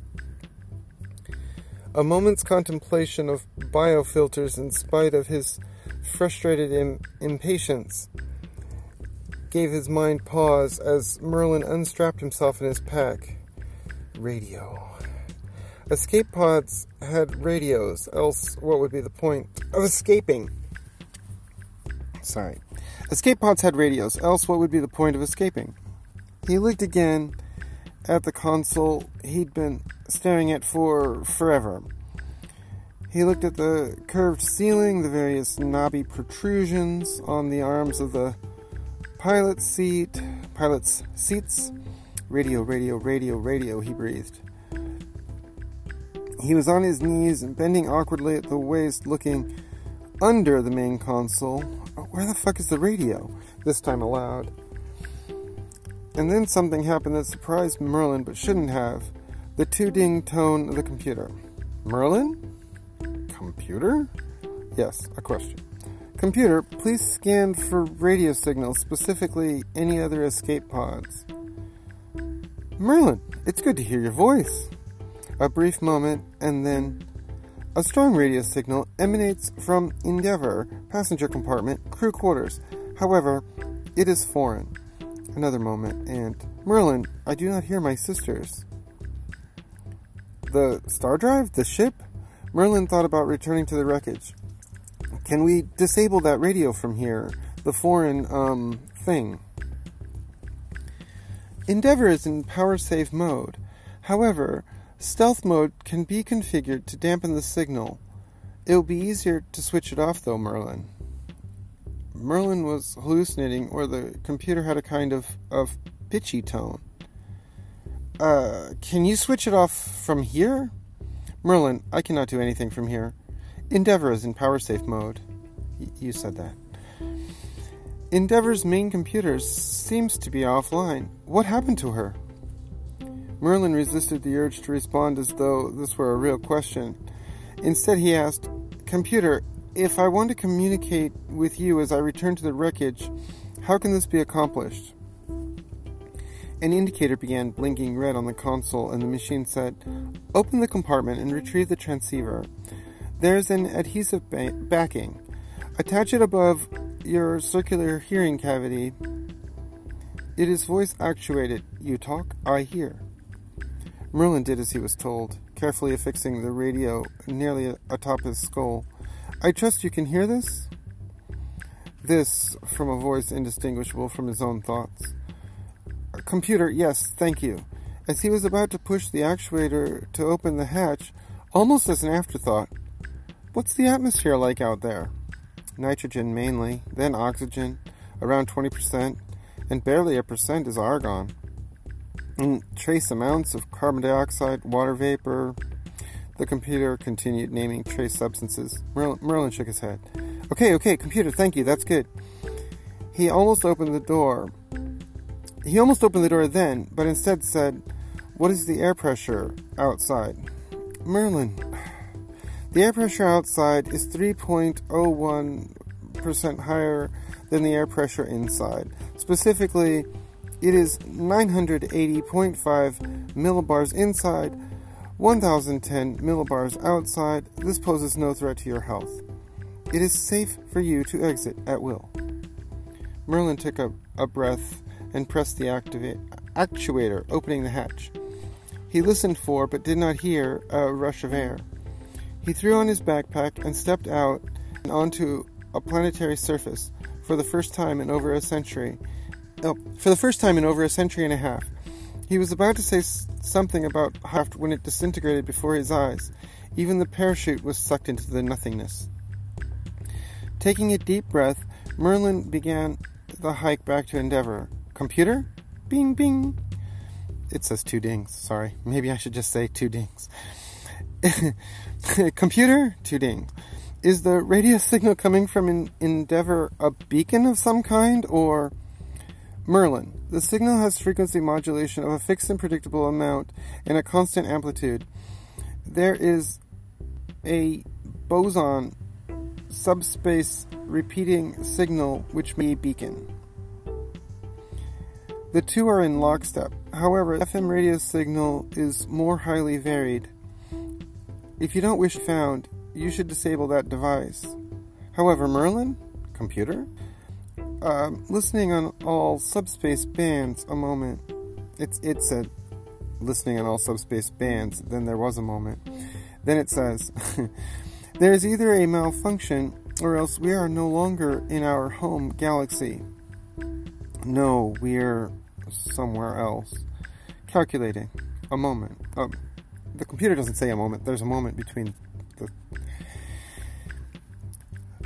A moment's contemplation of biofilters in spite of his frustrated im- impatience gave his mind pause as Merlin unstrapped himself in his pack. Radio. Escape pods had radios, else what would be the point of escaping? Sorry. Escape pods had radios, else what would be the point of escaping? He looked again at the console he'd been staring at for forever. He looked at the curved ceiling, the various knobby protrusions on the arms of the pilot's seat, pilot's seats. Radio, radio, radio, radio, he breathed. He was on his knees and bending awkwardly at the waist, looking under the main console. Where the fuck is the radio? This time aloud. And then something happened that surprised Merlin, but shouldn't have. The two-ding tone of the computer. Merlin? Computer? Yes, a question. Computer, please scan for radio signals, specifically any other escape pods. Merlin, it's good to hear your voice. A brief moment, and then a strong radio signal emanates from Endeavour, passenger compartment, crew quarters. However, it is foreign. Another moment, and Merlin, I do not hear my sisters. The star drive? The ship? Merlin thought about returning to the wreckage. Can we disable that radio from here? The foreign, um, thing. Endeavour is in power-save mode. However, stealth mode can be configured to dampen the signal. It will be easier to switch it off, though, Merlin. Merlin was hallucinating, or the computer had a kind of, of pitchy tone. Uh, can you switch it off from here? Merlin, I cannot do anything from here. Endeavour is in power-safe mode. Y- you said that. Endeavour's main computer seems to be offline. What happened to her? Merlin resisted the urge to respond as though this were a real question. Instead, he asked, Computer, if I want to communicate with you as I return to the wreckage, how can this be accomplished? An indicator began blinking red on the console, and the machine said, Open the compartment and retrieve the transceiver. There is an adhesive ba- backing. Attach it above your circular hearing cavity. It is voice actuated. You talk, I hear. Merlin did as he was told, carefully affixing the radio nearly atop his skull. I trust you can hear this? This, from a voice indistinguishable from his own thoughts. Computer, yes, thank you. As he was about to push the actuator to open the hatch, almost as an afterthought, what's the atmosphere like out there? Nitrogen mainly, then oxygen, around twenty percent, and barely a percent is argon. And trace amounts of carbon dioxide, water vapor. The computer continued naming trace substances. Merlin, Merlin shook his head. Okay, okay, computer, thank you, that's good. He almost opened the door. He almost opened the door then, but instead said, What is the air pressure outside? Merlin, the air pressure outside is three point zero one percent higher than the air pressure inside. Specifically, it is nine hundred eighty point five millibars inside, one thousand ten millibars outside. This poses no threat to your health. It is safe for you to exit at will. Merlin took a, a breath and pressed the activate, actuator, opening the hatch. He listened for, but did not hear, a rush of air. He threw on his backpack and stepped out and onto a planetary surface for the first time in over a century. Oh, for the first time in over a century and a half. He was about to say s- something about Haft when it disintegrated before his eyes. Even the parachute was sucked into the nothingness. Taking a deep breath, Merlin began the hike back to Endeavour. Computer? Bing, bing. It says two dings. Sorry. Maybe I should just say two dings. Computer? Two dings. Is the radio signal coming from an Endeavour a beacon of some kind, or... Merlin. The signal has frequency modulation of a fixed and predictable amount and a constant amplitude. There is a boson subspace repeating signal which may be a beacon. The two are in lockstep. However, the F M radio signal is more highly varied. If you don't wish it found, you should disable that device. However, Merlin? Computer? Uh, listening on all subspace bands, a moment. It's, it said, listening on all subspace bands, then there was a moment. Then it says, there is either a malfunction, or else we are no longer in our home galaxy. No, we're somewhere else. Calculating. A moment. Um, the computer doesn't say a moment. There's a moment between the...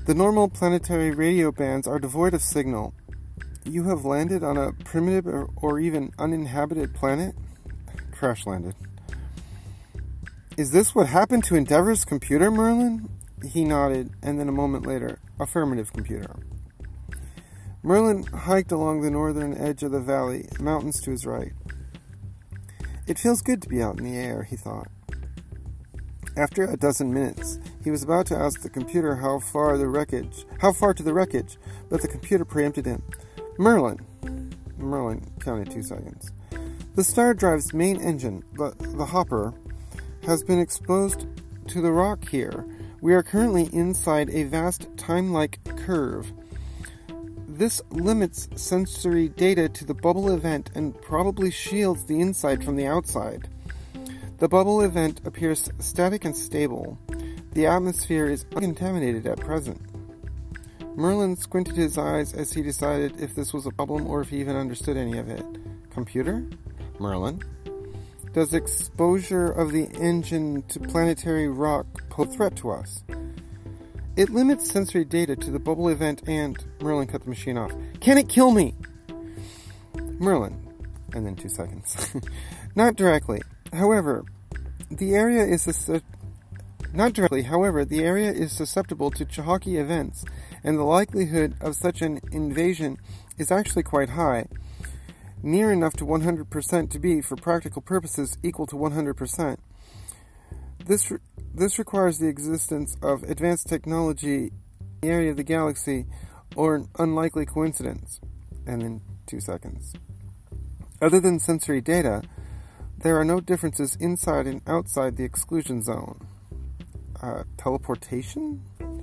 The normal planetary radio bands are devoid of signal. You have landed on a primitive or, or even uninhabited planet? Crash landed. Is this what happened to Endeavor's computer, Merlin? He nodded, and then a moment later, affirmative, computer. Merlin hiked along the northern edge of the valley, mountains to his right. It feels good to be out in the air, he thought. After a dozen minutes, he was about to ask the computer how far the wreckage, how far to the wreckage, but the computer preempted him. Merlin. Merlin counted two seconds. The Star Drive's main engine, the, the hopper, has been exposed to the rock here. We are currently inside a vast time-like curve. This limits sensory data to the bubble event and probably shields the inside from the outside. The bubble event appears static and stable. The atmosphere is uncontaminated at present. Merlin squinted his eyes as he decided if this was a problem or if he even understood any of it. Computer? Merlin? Does exposure of the engine to planetary rock pose a threat to us? It limits sensory data to the bubble event and... Merlin cut the machine off. Can it kill me? Merlin. And then two seconds. Not directly. However, the area is sus- not directly. However, the area is susceptible to Chahaki events, and the likelihood of such an invasion is actually quite high, near enough to one hundred percent to be, for practical purposes, equal to one hundred percent. This re- this requires the existence of advanced technology in the area of the galaxy, or an unlikely coincidence. And then two seconds. Other than sensory data, there are no differences inside and outside the exclusion zone. Uh, teleportation?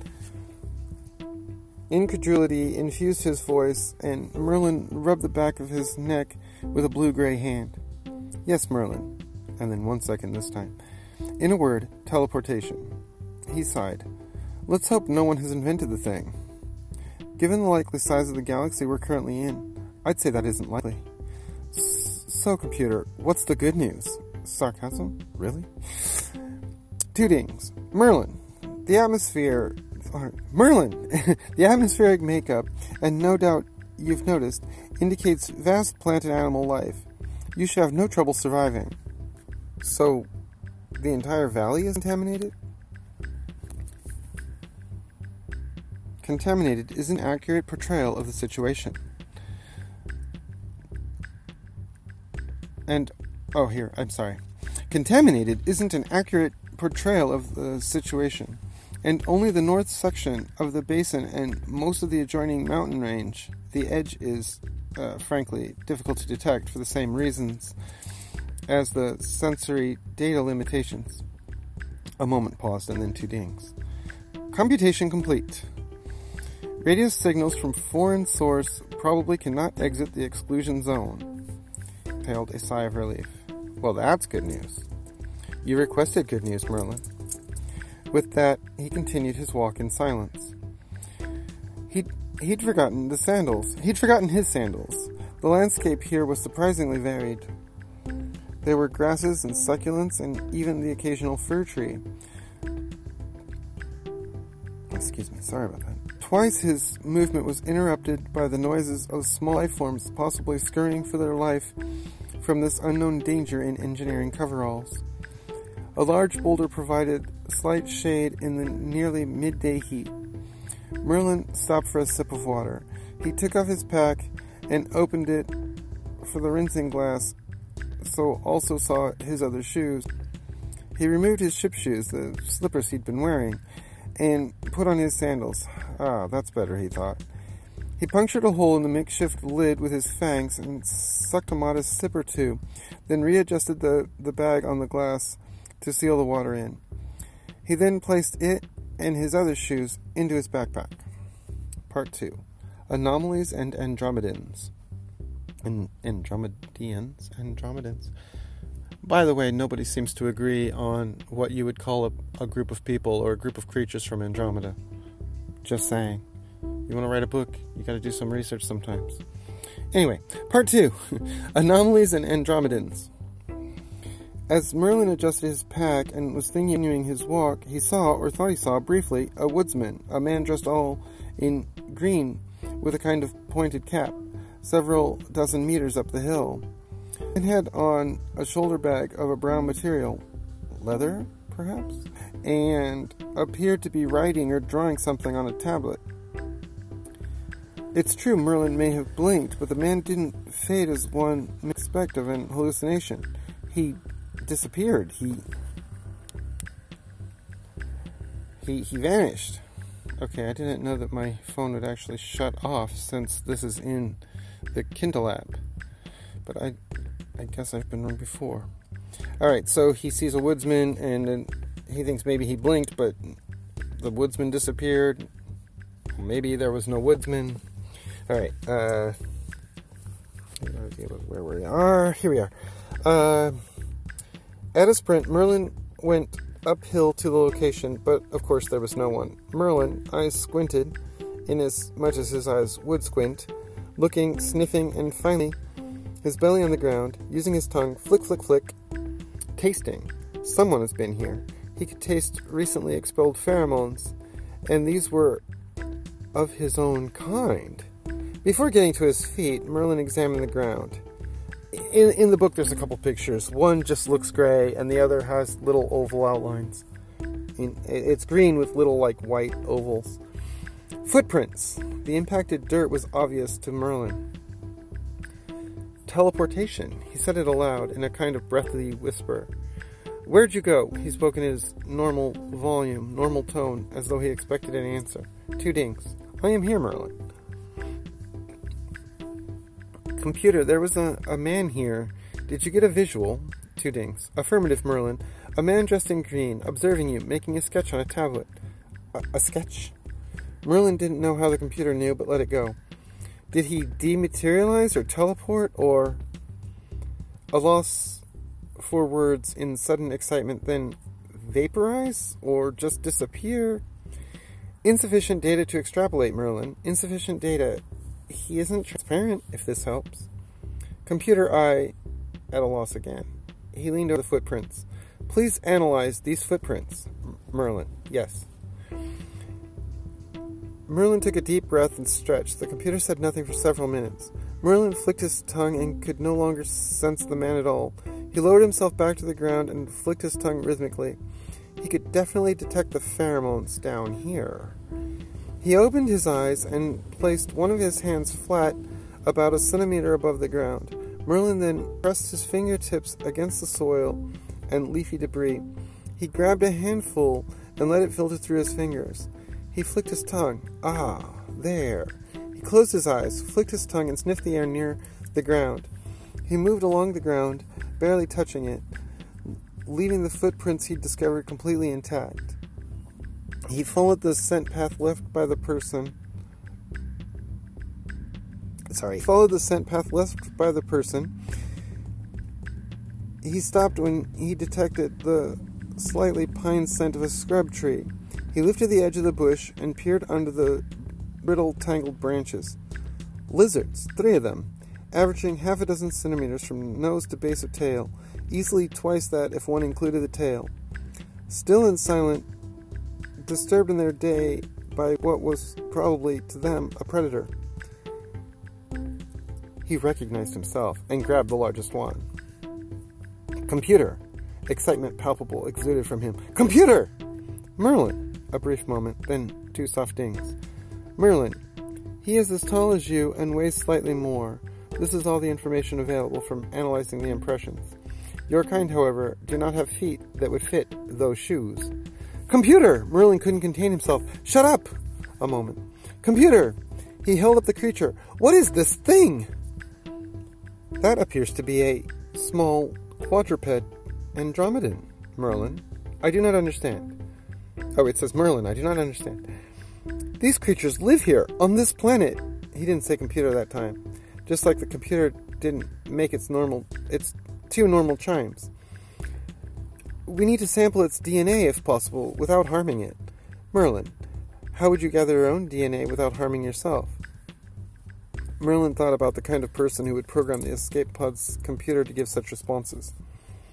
Incredulity infused his voice, and Merlin rubbed the back of his neck with a blue-gray hand. Yes, Merlin. And then one second this time. In a word, teleportation. He sighed. Let's hope no one has invented the thing. Given the likely size of the galaxy we're currently in, I'd say that isn't likely. So, computer, what's the good news? Sarcasm? Really? Two dings. Merlin. The atmosphere... Or, Merlin! The atmospheric makeup, and no doubt you've noticed, indicates vast plant and animal life. You should have no trouble surviving. So, the entire valley is contaminated? Contaminated is an accurate portrayal of the situation. And, oh, here, I'm sorry. Contaminated isn't an accurate portrayal of the situation, and only the north section of the basin and most of the adjoining mountain range, the edge is, uh, frankly, difficult to detect for the same reasons as the sensory data limitations. A moment paused and then two dings. Computation complete. Radio signals from foreign source probably cannot exit the exclusion zone. Exhaled a sigh of relief. Well, that's good news. You requested good news, Merlin. With that, he continued his walk in silence. He'd, he'd forgotten the sandals. He'd forgotten his sandals. The landscape here was surprisingly varied. There were grasses and succulents and even the occasional fir tree. Excuse me, sorry about that. Twice his movement was interrupted by the noises of small life forms possibly scurrying for their life from this unknown danger in engineering coveralls. A large boulder provided slight shade in the nearly midday heat. Merlin stopped for a sip of water. He took off his pack and opened it for the rinsing glass, so also saw his other shoes. He removed his ship shoes, the slippers he'd been wearing, and put on his sandals. Ah, that's better, he thought. He punctured a hole in the makeshift lid with his fangs and sucked a modest sip or two, then readjusted the, the bag on the glass to seal the water in. He then placed it and his other shoes into his backpack. Part two. Anomalies and Andromedans. And Andromedians? Andromedans. By the way, nobody seems to agree on what you would call a, a group of people or a group of creatures from Andromeda. Just saying. You want to write a book, you got to do some research sometimes. Anyway, part two. Anomalies and Andromedans. As Merlin adjusted his pack and was continuing his walk, he saw, or thought he saw briefly, a woodsman, a man dressed all in green, with a kind of pointed cap, several dozen meters up the hill, and had on a shoulder bag of a brown material, leather, perhaps, and appeared to be writing or drawing something on a tablet. It's true Merlin may have blinked, but the man didn't fade as one may expect of an hallucination. He disappeared. He... He, he vanished. Okay, I didn't know that my phone would actually shut off since this is in the Kindle app. But I I guess I've been wrong before. Alright, so he sees a woodsman and then he thinks maybe he blinked, but the woodsman disappeared. Maybe there was no woodsman. Alright, uh... where we are. Here we are. Uh... At a sprint, Merlin went uphill to the location, but of course there was no one. Merlin, eyes squinted, in as much as his eyes would squint, looking, sniffing, and finally, his belly on the ground, using his tongue, flick, flick, flick, tasting. Someone has been here. He could taste recently expelled pheromones, and these were of his own kind. Before getting to his feet, Merlin examined the ground. In, in the book, there's a couple pictures. One just looks gray, and the other has little oval outlines. In, it's green with little, like, white ovals. Footprints. The impacted dirt was obvious to Merlin. Teleportation. He said it aloud in a kind of breathy whisper. Where'd you go? He spoke in his normal volume, normal tone, as though he expected an answer. Two dings. I am here, Merlin. Computer, there was a, a man here. Did you get a visual? Two dings. Affirmative, Merlin. A man dressed in green, observing you, making a sketch on a tablet. A, a sketch? Merlin didn't know how the computer knew, but let it go. Did he dematerialize or teleport, or... A loss for words in sudden excitement, then vaporize, or just disappear? Insufficient data to extrapolate, Merlin. Insufficient data... He isn't transparent, if this helps. Computer eye at a loss again. He leaned over the footprints. Please analyze these footprints. M- Merlin. Yes. Merlin took a deep breath and stretched. The computer said nothing for several minutes. Merlin flicked his tongue and could no longer sense the man at all. He lowered himself back to the ground and flicked his tongue rhythmically. He could definitely detect the pheromones down here. He opened his eyes and placed one of his hands flat about a centimeter above the ground. Merlin then pressed his fingertips against the soil and leafy debris. He grabbed a handful and let it filter through his fingers. He flicked his tongue. Ah, there. He closed his eyes, flicked his tongue, and sniffed the air near the ground. He moved along the ground, barely touching it, leaving the footprints he'd discovered completely intact. He followed the scent path left by the person. Sorry. He followed the scent path left by the person. He stopped when he detected the slightly pine scent of a scrub tree. He lifted the edge of the bush and peered under the brittle, tangled branches. Lizards, three of them, averaging half a dozen centimeters from nose to base of tail, easily twice that if one included the tail. Still and silent, disturbed in their day by what was probably, to them, a predator. He recognized himself and grabbed the largest one. Computer! Excitement palpable exuded from him. Computer! Merlin! A brief moment, then two soft dings. Merlin. He is as tall as you and weighs slightly more. This is all the information available from analyzing the impressions. Your kind, however, do not have feet that would fit those shoes. Computer! Merlin couldn't contain himself. Shut up! A moment. Computer! He held up the creature. What is this thing? That appears to be a small quadruped andromedon, Merlin. I do not understand. Oh, it says Merlin. I do not understand. These creatures live here, on this planet. He didn't say computer that time. Just like the computer didn't make its normal, its two normal chimes. We need to sample its D N A, if possible, without harming it. Merlin, how would you gather your own D N A without harming yourself? Merlin thought about the kind of person who would program the escape pod's computer to give such responses.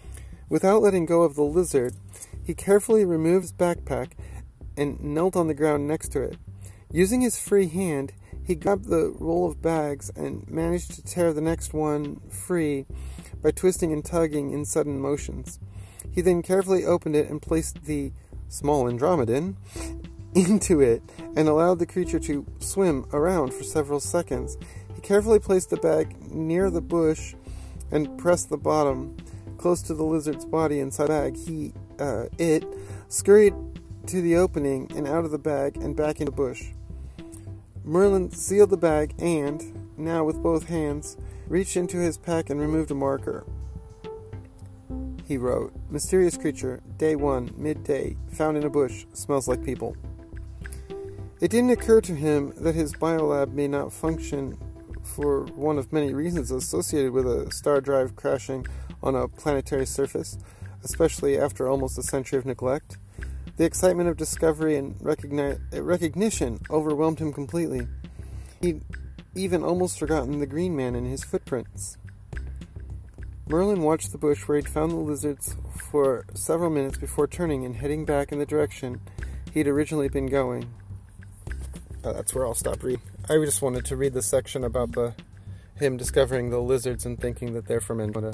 Without letting go of the lizard, he carefully removed his backpack and knelt on the ground next to it. Using his free hand, he grabbed the roll of bags and managed to tear the next one free by twisting and tugging in sudden motions. He then carefully opened it and placed the small Andromedon into it and allowed the creature to swim around for several seconds. He carefully placed the bag near the bush and pressed the bottom close to the lizard's body inside the bag. He, uh, it scurried to the opening and out of the bag and back into the bush. Merlin sealed the bag and, now with both hands, reached into his pack and removed a marker. He wrote, "Mysterious creature, day one, midday, found in a bush, smells like people." It didn't occur to him that his biolab may not function for one of many reasons associated with a star drive crashing on a planetary surface, especially after almost a century of neglect. The excitement of discovery and recogni- recognition overwhelmed him completely. He'd even almost forgotten the green man and his footprints. Merlin watched the bush where he'd found the lizards for several minutes before turning and heading back in the direction he'd originally been going. Uh, that's where I'll stop reading. I just wanted to read the section about the him discovering the lizards and thinking that they're from Andromeda.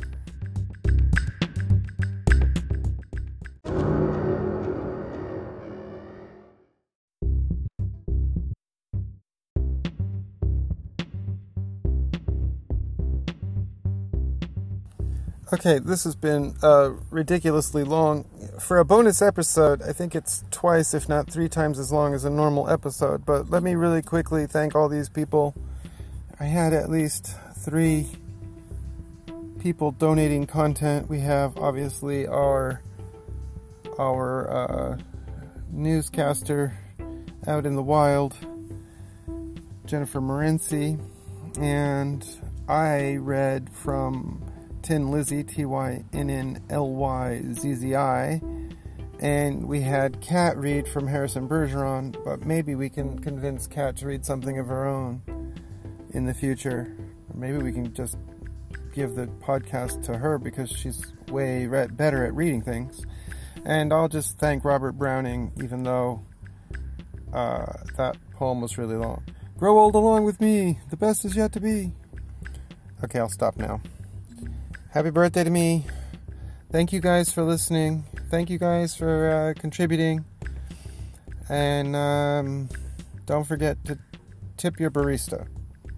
Okay, this has been uh, ridiculously long. For a bonus episode, I think it's twice, if not three times as long as a normal episode. But let me really quickly thank all these people. I had at least three people donating content. We have, obviously, our, our uh, newscaster out in the wild, Jennifer Morency. And I read from Tin Lizzy, T Y N N L Y Z Z I, and we had Kat read from Harrison Bergeron, but maybe we can convince Kat to read something of her own in the future. Or maybe we can just give the podcast to her because she's way re- better at reading things. And I'll just thank Robert Browning, even though uh, that poem was really long. Grow old along with me, the best is yet to be. Okay, I'll stop now. Happy birthday to me. Thank you guys for listening. Thank you guys for uh, contributing. And um, don't forget to tip your barista.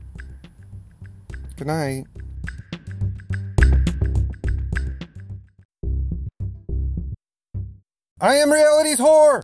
Good night. I am reality's whore!